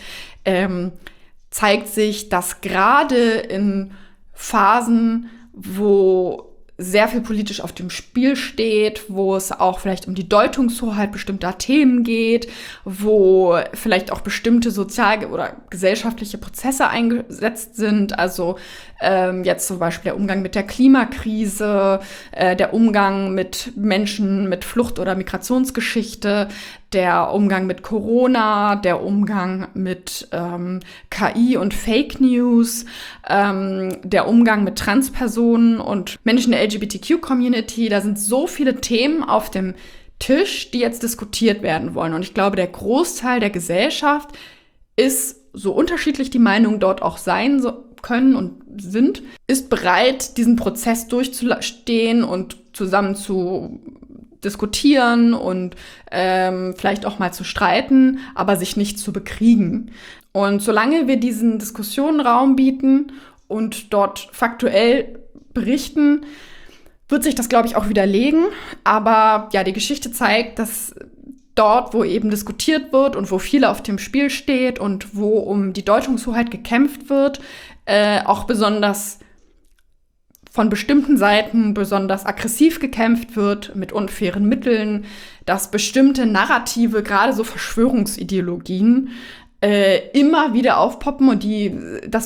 zeigt sich, dass gerade in Phasen, wo sehr viel politisch auf dem Spiel steht, wo es auch vielleicht um die Deutungshoheit bestimmter Themen geht, wo vielleicht auch bestimmte sozial- oder gesellschaftliche Prozesse eingesetzt sind, also jetzt zum Beispiel der Umgang mit der Klimakrise, der Umgang mit Menschen mit Flucht- oder Migrationsgeschichte, der Umgang mit Corona, der Umgang mit KI und Fake News, der Umgang mit Transpersonen und Menschen der LGBTQ-Community. Da sind so viele Themen auf dem Tisch, die jetzt diskutiert werden wollen. Und ich glaube, der Großteil der Gesellschaft ist, so unterschiedlich die Meinungen dort auch sein können und sind, ist bereit, diesen Prozess durchzustehen und zusammen zu diskutieren und vielleicht auch mal zu streiten, aber sich nicht zu bekriegen. Und solange wir diesen Diskussionen Raum bieten und dort faktuell berichten, wird sich das, glaube ich, auch widerlegen. Aber ja, die Geschichte zeigt, dass dort, wo eben diskutiert wird und wo viel auf dem Spiel steht und wo um die Deutungshoheit gekämpft wird, auch besonders von bestimmten Seiten besonders aggressiv gekämpft wird, mit unfairen Mitteln, dass bestimmte Narrative, gerade so Verschwörungsideologien, immer wieder aufpoppen und das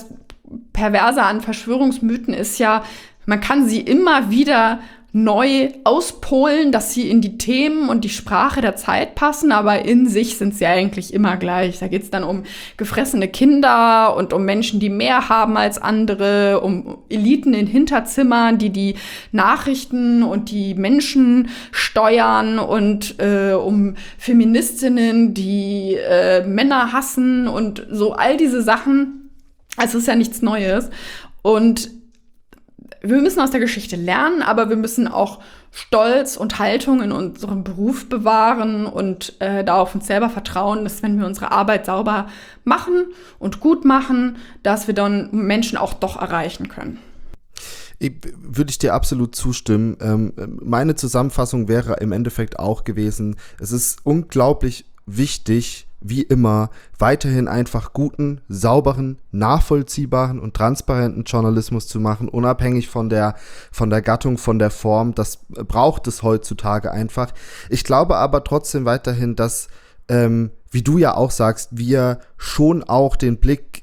Perverse an Verschwörungsmythen ist ja, man kann sie immer wieder neu auspolen, dass sie in die Themen und die Sprache der Zeit passen, aber in sich sind sie eigentlich immer gleich. Da geht es dann um gefressene Kinder und um Menschen, die mehr haben als andere, um Eliten in Hinterzimmern, die die Nachrichten und die Menschen steuern und um Feministinnen, die Männer hassen und so all diese Sachen. Also es ist ja nichts Neues. Und wir müssen aus der Geschichte lernen, aber wir müssen auch Stolz und Haltung in unserem Beruf bewahren und da auf uns selber vertrauen, dass wenn wir unsere Arbeit sauber machen und gut machen, dass wir dann Menschen auch doch erreichen können. Würde ich dir absolut zustimmen. Meine Zusammenfassung wäre im Endeffekt auch gewesen, es ist unglaublich wichtig, wie immer, weiterhin einfach guten, sauberen, nachvollziehbaren und transparenten Journalismus zu machen, unabhängig von der Gattung, von der Form. Das braucht es heutzutage einfach. Ich glaube aber trotzdem weiterhin, dass, wie du ja auch sagst, wir schon auch den Blick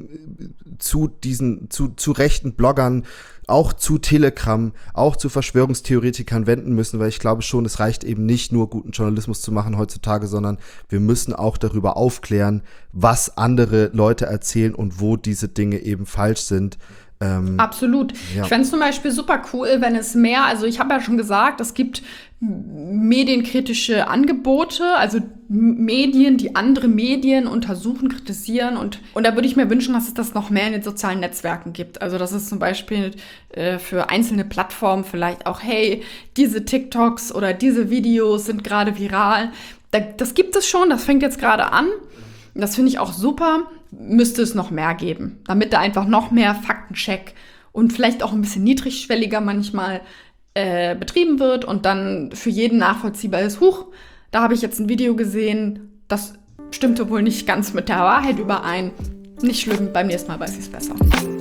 zu rechten Bloggern, auch zu Telegram, auch zu Verschwörungstheoretikern wenden müssen, weil ich glaube schon, es reicht eben nicht nur guten Journalismus zu machen heutzutage, sondern wir müssen auch darüber aufklären, was andere Leute erzählen und wo diese Dinge eben falsch sind. Absolut. Ja. Ich fände es zum Beispiel super cool, wenn es mehr, also ich habe ja schon gesagt, es gibt medienkritische Angebote, also Medien, die andere Medien untersuchen, kritisieren und da würde ich mir wünschen, dass es das noch mehr in den sozialen Netzwerken gibt. Also dass es zum Beispiel für einzelne Plattformen vielleicht auch, hey, diese TikToks oder diese Videos sind gerade viral. Das gibt es schon, das fängt jetzt gerade an. Das finde ich auch super. Müsste es noch mehr geben, damit da einfach noch mehr Faktencheck und vielleicht auch ein bisschen niedrigschwelliger manchmal betrieben wird und dann für jeden nachvollziehbar ist, da habe ich jetzt ein Video gesehen, das stimmte wohl nicht ganz mit der Wahrheit überein. Nicht schlimm, beim nächsten Mal weiß ich es besser.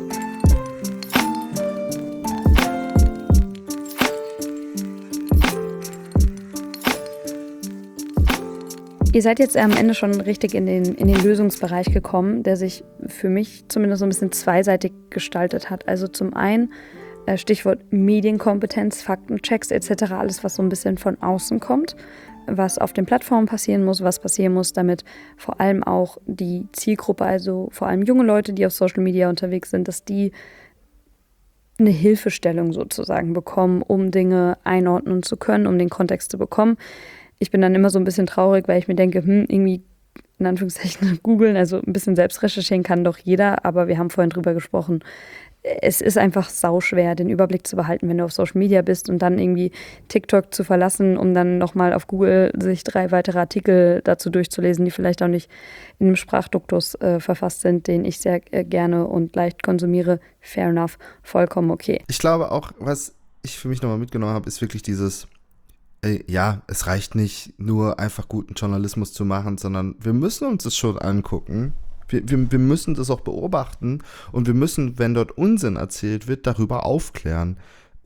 Ihr seid jetzt am Ende schon richtig in den Lösungsbereich gekommen, der sich für mich zumindest so ein bisschen zweiseitig gestaltet hat. Also zum einen Stichwort Medienkompetenz, Faktenchecks etc., alles, was so ein bisschen von außen kommt, was auf den Plattformen passieren muss, was passieren muss, damit vor allem auch die Zielgruppe, also vor allem junge Leute, die auf Social Media unterwegs sind, dass die eine Hilfestellung sozusagen bekommen, um Dinge einordnen zu können, um den Kontext zu bekommen. Ich bin dann immer so ein bisschen traurig, weil ich mir denke, irgendwie in Anführungszeichen googeln, also ein bisschen selbst recherchieren kann doch jeder, aber wir haben vorhin drüber gesprochen, es ist einfach sauschwer, den Überblick zu behalten, wenn du auf Social Media bist und dann irgendwie TikTok zu verlassen, um dann nochmal auf Google sich 3 weitere Artikel dazu durchzulesen, die vielleicht auch nicht in einem Sprachduktus verfasst sind, den ich sehr gerne und leicht konsumiere. Fair enough, vollkommen okay. Ich glaube auch, was ich für mich nochmal mitgenommen habe, ist wirklich dieses, ja, es reicht nicht nur einfach guten Journalismus zu machen, sondern wir müssen uns das schon angucken. Wir müssen das auch beobachten und wir müssen, wenn dort Unsinn erzählt wird, darüber aufklären.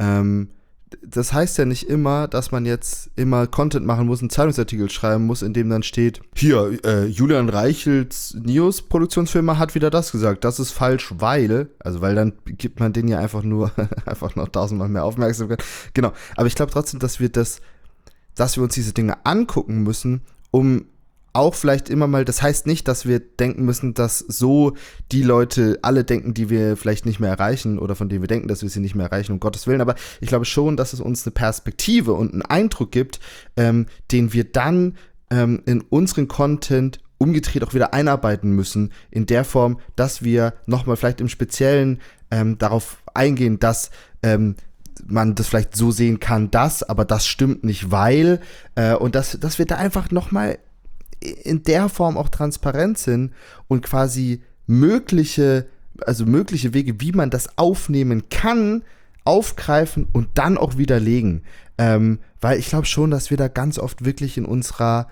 Das heißt ja nicht immer, dass man jetzt immer Content machen muss, einen Zeitungsartikel schreiben muss, in dem dann steht, hier, Julian Reichels News-Produktionsfirma hat wieder das gesagt, das ist falsch, weil dann gibt man denen ja einfach noch 1000-mal mehr Aufmerksamkeit. Genau, aber ich glaube trotzdem, dass wir uns diese Dinge angucken müssen, um auch vielleicht immer mal, das heißt nicht, dass wir denken müssen, dass so die Leute alle denken, die wir vielleicht nicht mehr erreichen oder von denen wir denken, dass wir sie nicht mehr erreichen, um Gottes Willen, aber ich glaube schon, dass es uns eine Perspektive und einen Eindruck gibt, den wir dann in unseren Content umgedreht auch wieder einarbeiten müssen, in der Form, dass wir nochmal vielleicht im Speziellen darauf eingehen, dass man das vielleicht so sehen kann, aber das stimmt nicht, weil, und dass wir da einfach nochmal in der Form auch transparent sind und quasi mögliche Wege, wie man das aufnehmen kann, aufgreifen und dann auch widerlegen. Weil ich glaube schon, dass wir da ganz oft wirklich in unserer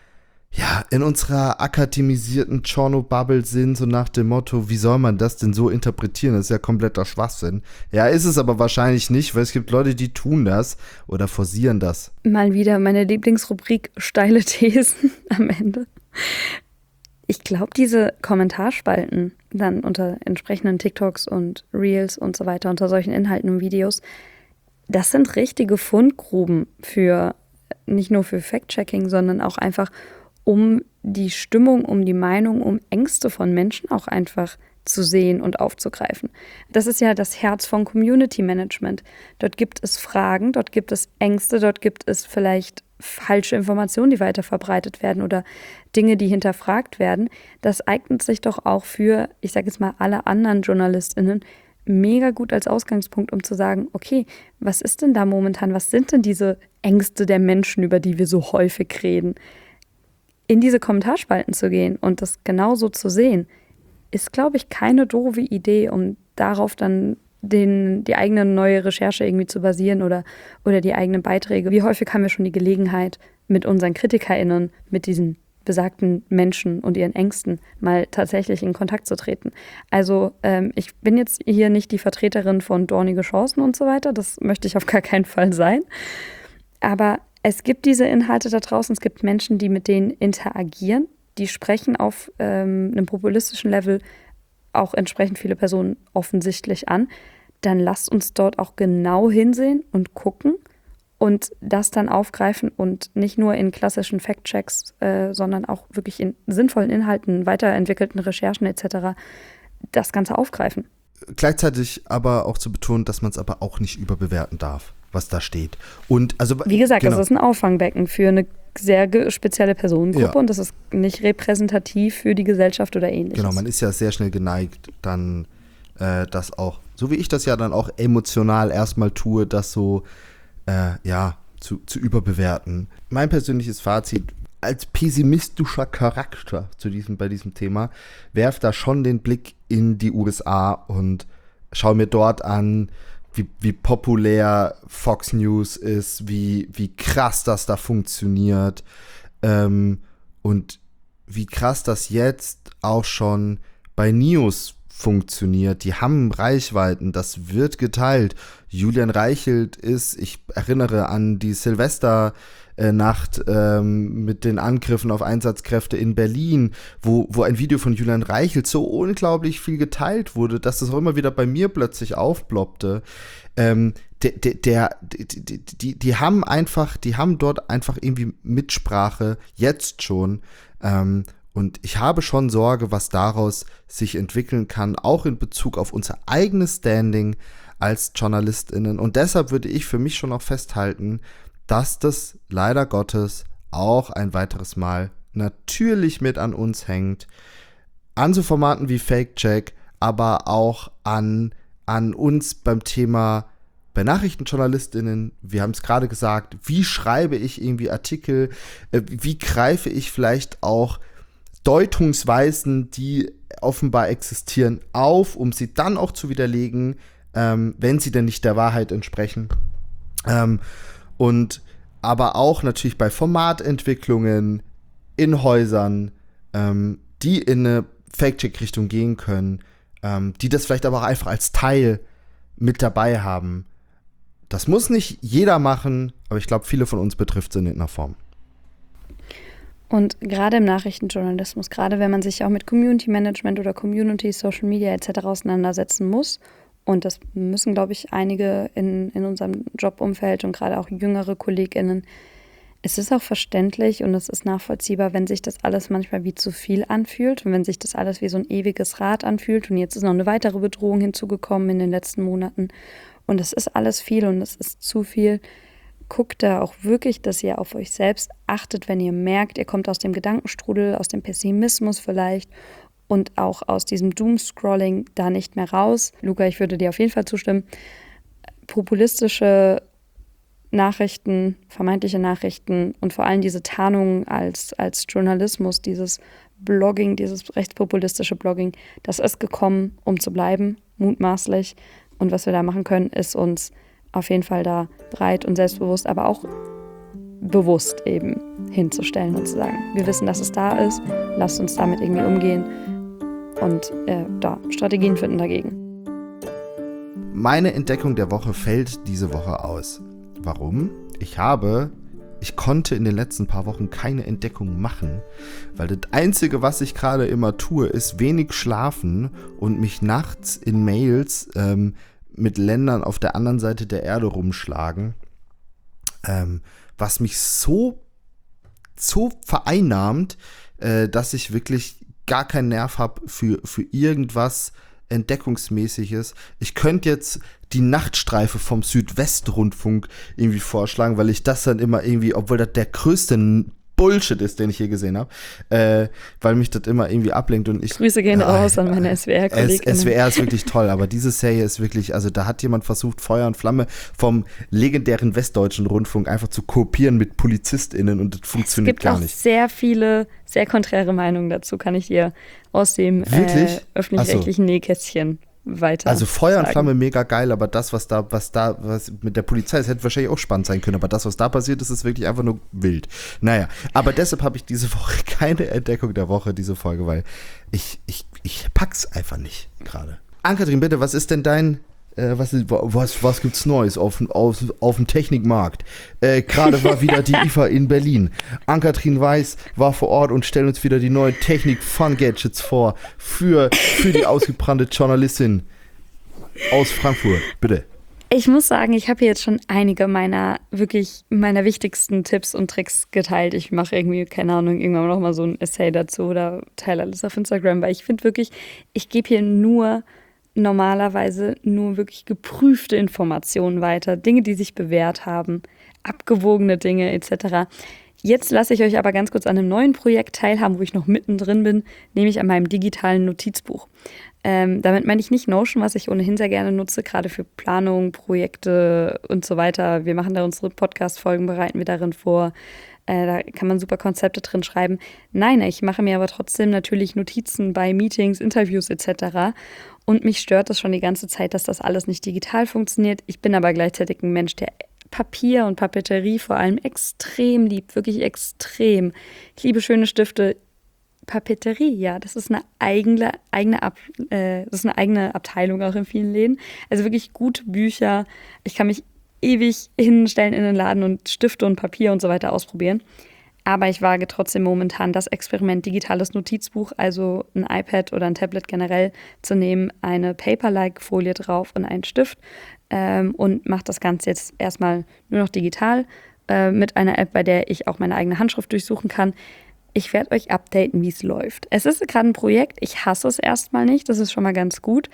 akademisierten Journo-Bubble sind, so nach dem Motto, wie soll man das denn so interpretieren? Das ist ja kompletter Schwachsinn. Ja, ist es aber wahrscheinlich nicht, weil es gibt Leute, die tun das oder forcieren das. Mal wieder meine Lieblingsrubrik steile Thesen am Ende. Ich glaube, diese Kommentarspalten dann unter entsprechenden TikToks und Reels und so weiter, unter solchen Inhalten und Videos, das sind richtige Fundgruben für, nicht nur für Fact-Checking, sondern auch einfach um die Stimmung, um die Meinung, um Ängste von Menschen auch einfach zu sehen und aufzugreifen. Das ist ja das Herz von Community Management. Dort gibt es Fragen, dort gibt es Ängste, dort gibt es vielleicht falsche Informationen, die weiter verbreitet werden oder Dinge, die hinterfragt werden. Das eignet sich doch auch für, ich sage jetzt mal, alle anderen JournalistInnen mega gut als Ausgangspunkt, um zu sagen, okay, was ist denn da momentan, was sind denn diese Ängste der Menschen, über die wir so häufig reden? In diese Kommentarspalten zu gehen und das genauso zu sehen, ist, glaube ich, keine doofe Idee, um darauf dann die eigene neue Recherche irgendwie zu basieren oder die eigenen Beiträge. Wie häufig haben wir schon die Gelegenheit, mit unseren KritikerInnen, mit diesen besagten Menschen und ihren Ängsten mal tatsächlich in Kontakt zu treten. Also ich bin jetzt hier nicht die Vertreterin von dornige Chancen und so weiter, das möchte ich auf gar keinen Fall sein. Aber es gibt diese Inhalte da draußen, es gibt Menschen, die mit denen interagieren, die sprechen auf einem populistischen Level auch entsprechend viele Personen offensichtlich an. Dann lasst uns dort auch genau hinsehen und gucken und das dann aufgreifen und nicht nur in klassischen Fact-Checks, sondern auch wirklich in sinnvollen Inhalten, weiterentwickelten Recherchen etc. das Ganze aufgreifen. Gleichzeitig aber auch zu betonen, dass man es aber auch nicht überbewerten darf, was da steht. Und also, wie gesagt, genau. Das ist ein Auffangbecken für eine sehr spezielle Personengruppe und das ist nicht repräsentativ für die Gesellschaft oder Ähnliches. Genau, man ist ja sehr schnell geneigt, dann das auch, so wie ich das ja dann auch emotional erstmal tue, das so zu überbewerten. Mein persönliches Fazit als pessimistischer Charakter bei diesem Thema, werf da schon den Blick in die USA und schau mir dort an, wie populär Fox News ist, wie krass das da funktioniert und wie krass das jetzt auch schon bei News funktioniert. Die haben Reichweiten, das wird geteilt. Julian Reichelt ich erinnere an die Silvesternacht mit den Angriffen auf Einsatzkräfte in Berlin, wo ein Video von Julian Reichelt so unglaublich viel geteilt wurde, dass das auch immer wieder bei mir plötzlich aufploppte. Die haben dort einfach irgendwie Mitsprache, jetzt schon. Und ich habe schon Sorge, was daraus sich entwickeln kann, auch in Bezug auf unser eigenes Standing als JournalistInnen. Und deshalb würde ich für mich schon auch festhalten, dass das leider Gottes auch ein weiteres Mal natürlich mit an uns hängt. An so Formaten wie Fake-Check, aber auch an uns beim Thema bei NachrichtenjournalistInnen. Wir haben es gerade gesagt, wie schreibe ich irgendwie Artikel, wie greife ich vielleicht auch Deutungsweisen, die offenbar existieren, auf, um sie dann auch zu widerlegen, wenn sie denn nicht der Wahrheit entsprechen. Und aber auch natürlich bei Formatentwicklungen in Häusern, die in eine Fact-Check-Richtung gehen können, die das vielleicht aber auch einfach als Teil mit dabei haben. Das muss nicht jeder machen, aber ich glaube, viele von uns betrifft es in irgendeiner Form. Und gerade im Nachrichtenjournalismus, gerade wenn man sich auch mit Community Management oder Community, Social Media etc. auseinandersetzen muss, und das müssen, glaube ich, einige in unserem Jobumfeld und gerade auch jüngere KollegInnen, es ist auch verständlich und es ist nachvollziehbar, wenn sich das alles manchmal wie zu viel anfühlt und wenn sich das alles wie so ein ewiges Rad anfühlt und jetzt ist noch eine weitere Bedrohung hinzugekommen in den letzten Monaten und es ist alles viel und es ist zu viel. Guckt da auch wirklich, dass ihr auf euch selbst achtet, wenn ihr merkt, ihr kommt aus dem Gedankenstrudel, aus dem Pessimismus vielleicht und auch aus diesem Doomscrolling da nicht mehr raus. Luca, ich würde dir auf jeden Fall zustimmen. Populistische Nachrichten, vermeintliche Nachrichten und vor allem diese Tarnung als Journalismus, dieses Blogging, dieses rechtspopulistische Blogging, das ist gekommen, um zu bleiben, mutmaßlich. Und was wir da machen können, ist uns auf jeden Fall da breit und selbstbewusst, aber auch bewusst eben hinzustellen und zu sagen, wir wissen, dass es da ist, lasst uns damit irgendwie umgehen und da Strategien finden dagegen. Meine Entdeckung der Woche fällt diese Woche aus. Warum? Ich habe ich konnte in den letzten paar Wochen keine Entdeckung machen, weil das Einzige, was ich gerade immer tue, ist wenig schlafen und mich nachts in Mails mit Ländern auf der anderen Seite der Erde rumschlagen, was mich so vereinnahmt, dass ich wirklich gar keinen Nerv habe für irgendwas Entdeckungsmäßiges. Ich könnte jetzt die Nachtstreife vom Südwestrundfunk irgendwie vorschlagen, weil ich das dann immer irgendwie, obwohl das der größte Bullshit ist, den ich je gesehen habe, weil mich das immer irgendwie ablenkt und ich... Grüße gehen raus an meine SWR-Kolleginnen. SWR ist wirklich toll, aber diese Serie ist wirklich, also da hat jemand versucht, Feuer und Flamme vom legendären Westdeutschen Rundfunk einfach zu kopieren mit PolizistInnen und das funktioniert gar nicht. Es gibt auch sehr viele, sehr konträre Meinungen dazu, kann ich dir aus dem öffentlich-rechtlichen Nähkästchen weiter. Also Feuer und sagen. Flamme mega geil, aber das, was mit der Polizei ist, hätte wahrscheinlich auch spannend sein können, aber das, was da passiert ist, ist wirklich einfach nur wild. Naja, aber deshalb habe ich diese Woche keine Entdeckung der Woche, diese Folge, weil ich pack's einfach nicht gerade. Ann-Kathrin, bitte, was ist denn dein, was gibt's Neues auf dem Technikmarkt? Gerade war wieder die IFA in Berlin. Ann-Kathrin Weiß war vor Ort und stellt uns wieder die neuen Technik-Fun-Gadgets vor für die ausgebrannte Journalistin aus Frankfurt. Bitte. Ich muss sagen, ich habe hier jetzt schon einige meiner wichtigsten Tipps und Tricks geteilt. Ich mache irgendwie, keine Ahnung, irgendwann noch mal so ein Essay dazu oder teile alles auf Instagram, weil ich finde wirklich, ich gebe hier normalerweise nur wirklich geprüfte Informationen weiter, Dinge, die sich bewährt haben, abgewogene Dinge etc. Jetzt lasse ich euch aber ganz kurz an einem neuen Projekt teilhaben, wo ich noch mittendrin bin, nämlich an meinem digitalen Notizbuch. Damit meine ich nicht Notion, was ich ohnehin sehr gerne nutze, gerade für Planung, Projekte und so weiter. Wir machen da unsere Podcast-Folgen, bereiten wir darin vor. Da kann man super Konzepte drin schreiben. Nein, ich mache mir aber trotzdem natürlich Notizen bei Meetings, Interviews etc. Und mich stört das schon die ganze Zeit, dass das alles nicht digital funktioniert. Ich bin aber gleichzeitig ein Mensch, der Papier und Papeterie vor allem extrem liebt, wirklich extrem. Ich liebe schöne Stifte. Papeterie, ja, das ist eine eigene Abteilung auch in vielen Läden. Also wirklich gute Bücher. Ich kann mich ewig hinstellen in den Laden und Stifte und Papier und so weiter ausprobieren. Aber ich wage trotzdem momentan das Experiment digitales Notizbuch, also ein iPad oder ein Tablet generell zu nehmen, eine Paper-like-Folie drauf und einen Stift und mache das Ganze jetzt erstmal nur noch digital mit einer App, bei der ich auch meine eigene Handschrift durchsuchen kann. Ich werde euch updaten, wie es läuft. Es ist gerade ein Projekt, ich hasse es erstmal nicht, das ist schon mal ganz gut.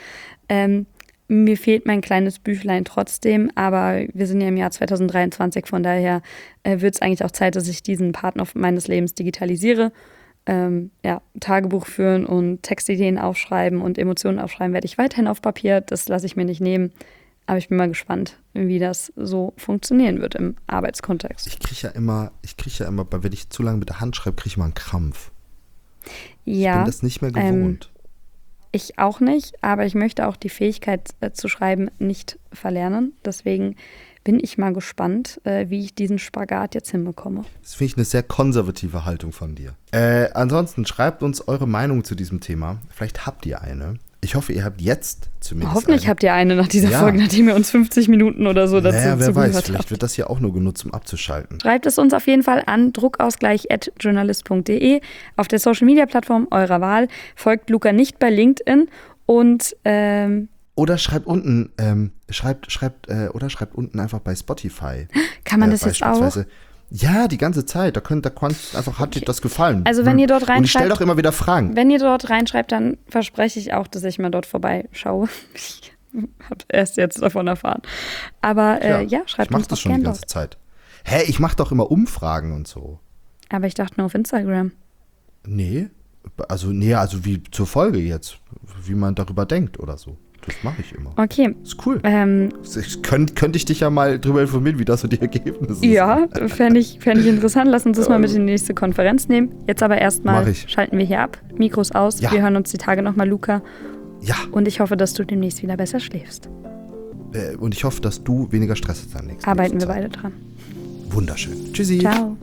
Mir fehlt mein kleines Büchlein trotzdem, aber wir sind ja im Jahr 2023, von daher wird es eigentlich auch Zeit, dass ich diesen Part meines Lebens digitalisiere. Tagebuch führen und Textideen aufschreiben und Emotionen aufschreiben werde ich weiterhin auf Papier, das lasse ich mir nicht nehmen. Aber ich bin mal gespannt, wie das so funktionieren wird im Arbeitskontext. Ich kriege ja immer, wenn ich zu lange mit der Hand schreibe, kriege ich mal einen Krampf. Ja, ich bin das nicht mehr gewohnt. Ich auch nicht, aber ich möchte auch die Fähigkeit zu schreiben nicht verlernen. Deswegen bin ich mal gespannt, wie ich diesen Spagat jetzt hinbekomme. Das finde ich eine sehr konservative Haltung von dir. Ansonsten schreibt uns eure Meinung zu diesem Thema. Vielleicht habt ihr eine. Ich hoffe, ihr habt jetzt zumindest Hoffentlich habt ihr eine nach dieser Folge, nachdem ihr uns 50 Minuten oder so dazu zugehört habt. Wer weiß, vielleicht wird das ja auch nur genutzt, um abzuschalten. Schreibt es uns auf jeden Fall an druckausgleich@journalist.de auf der Social-Media-Plattform eurer Wahl. Folgt Luca nicht bei LinkedIn und oder schreibt unten, schreibt unten einfach bei Spotify. Kann man das jetzt auch? Ja, die ganze Zeit. Hat dir das gefallen? Also wenn ihr dort reinschreibt. Und ich stelle doch immer wieder Fragen. Wenn ihr dort reinschreibt, dann verspreche ich auch, dass ich mal dort vorbeischaue. Ich habe erst jetzt davon erfahren. Aber schreibt uns doch gerne dort. Ich mach das schon die ganze Zeit. Hä, ich mache doch immer Umfragen und so. Aber ich dachte nur auf Instagram. Nee, also wie zur Folge jetzt. Wie man darüber denkt oder so. Das mache ich immer. Okay. Ist cool. Könnte ich dich ja mal drüber informieren, wie das so die Ergebnisse sind. Ja, fände ich interessant. Lass uns das mal mit in die nächste Konferenz nehmen. Jetzt aber erstmal schalten wir hier ab. Mikros aus. Ja. Wir hören uns die Tage nochmal, Luca. Ja. Und ich hoffe, dass du demnächst wieder besser schläfst. Und ich hoffe, dass du weniger Stress hast demnächst. Arbeiten wir beide dran. Wunderschön. Tschüssi. Ciao.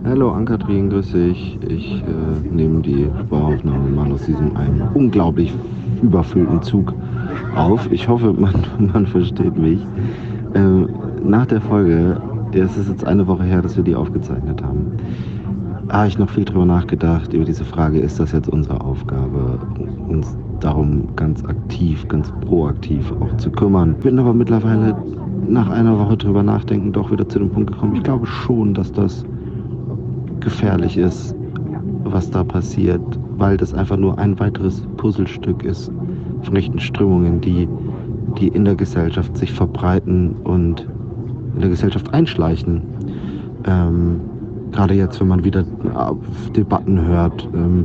Hallo Ann-Kathrin, grüß dich. Ich nehme die Sprachaufnahme mal aus diesem einen unglaublich überfüllten Zug auf. Ich hoffe, man versteht mich. Nach der Folge, es ist jetzt eine Woche her, dass wir die aufgezeichnet haben, habe ich noch viel drüber nachgedacht, über diese Frage, ist das jetzt unsere Aufgabe, uns darum ganz aktiv, ganz proaktiv auch zu kümmern. Bin aber mittlerweile nach einer Woche drüber nachdenken doch wieder zu dem Punkt gekommen, ich glaube schon, dass das gefährlich ist, was da passiert, weil das einfach nur ein weiteres Puzzlestück ist von rechten Strömungen, die in der Gesellschaft sich verbreiten und in der Gesellschaft einschleichen. Gerade jetzt, wenn man wieder Debatten hört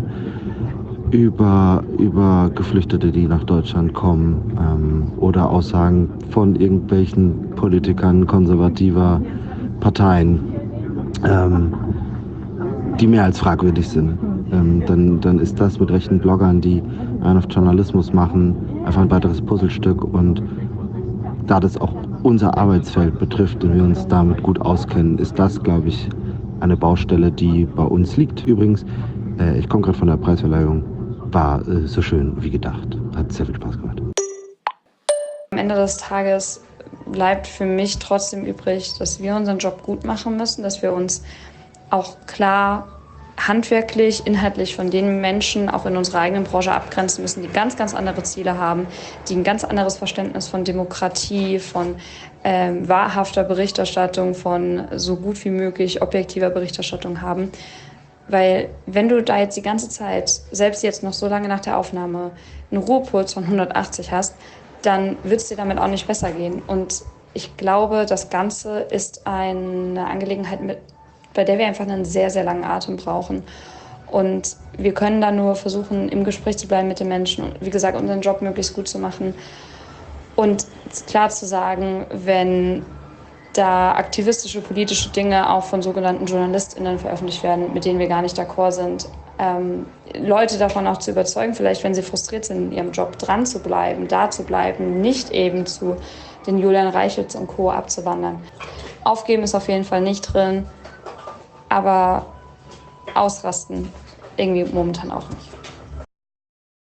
über Geflüchtete, die nach Deutschland kommen, oder Aussagen von irgendwelchen Politikern konservativer Parteien, die mehr als fragwürdig sind. Dann ist das mit rechten Bloggern, die einen auf Journalismus machen, einfach ein weiteres Puzzlestück. Und da das auch unser Arbeitsfeld betrifft und wir uns damit gut auskennen, ist das, glaube ich, eine Baustelle, die bei uns liegt. Übrigens, ich komme gerade von der Preisverleihung, war so schön wie gedacht. Hat sehr viel Spaß gemacht. Am Ende des Tages bleibt für mich trotzdem übrig, dass wir unseren Job gut machen müssen, dass wir uns auch klar handwerklich, inhaltlich von den Menschen auch in unserer eigenen Branche abgrenzen müssen, die ganz, ganz andere Ziele haben, die ein ganz anderes Verständnis von Demokratie, von wahrhafter Berichterstattung, von so gut wie möglich objektiver Berichterstattung haben. Weil wenn du da jetzt die ganze Zeit, selbst jetzt noch so lange nach der Aufnahme, einen Ruhepuls von 180 hast, dann wird es dir damit auch nicht besser gehen. Und ich glaube, das Ganze ist eine Angelegenheit, bei der wir einfach einen sehr, sehr langen Atem brauchen. Und wir können da nur versuchen, im Gespräch zu bleiben mit den Menschen und, wie gesagt, unseren Job möglichst gut zu machen. Und klar zu sagen, wenn da aktivistische, politische Dinge auch von sogenannten JournalistInnen veröffentlicht werden, mit denen wir gar nicht d'accord sind, Leute davon auch zu überzeugen, vielleicht wenn sie frustriert sind, in ihrem Job dran zu bleiben, da zu bleiben, nicht eben zu den Julian Reichels und Co. abzuwandern. Aufgeben ist auf jeden Fall nicht drin, aber ausrasten irgendwie momentan auch nicht.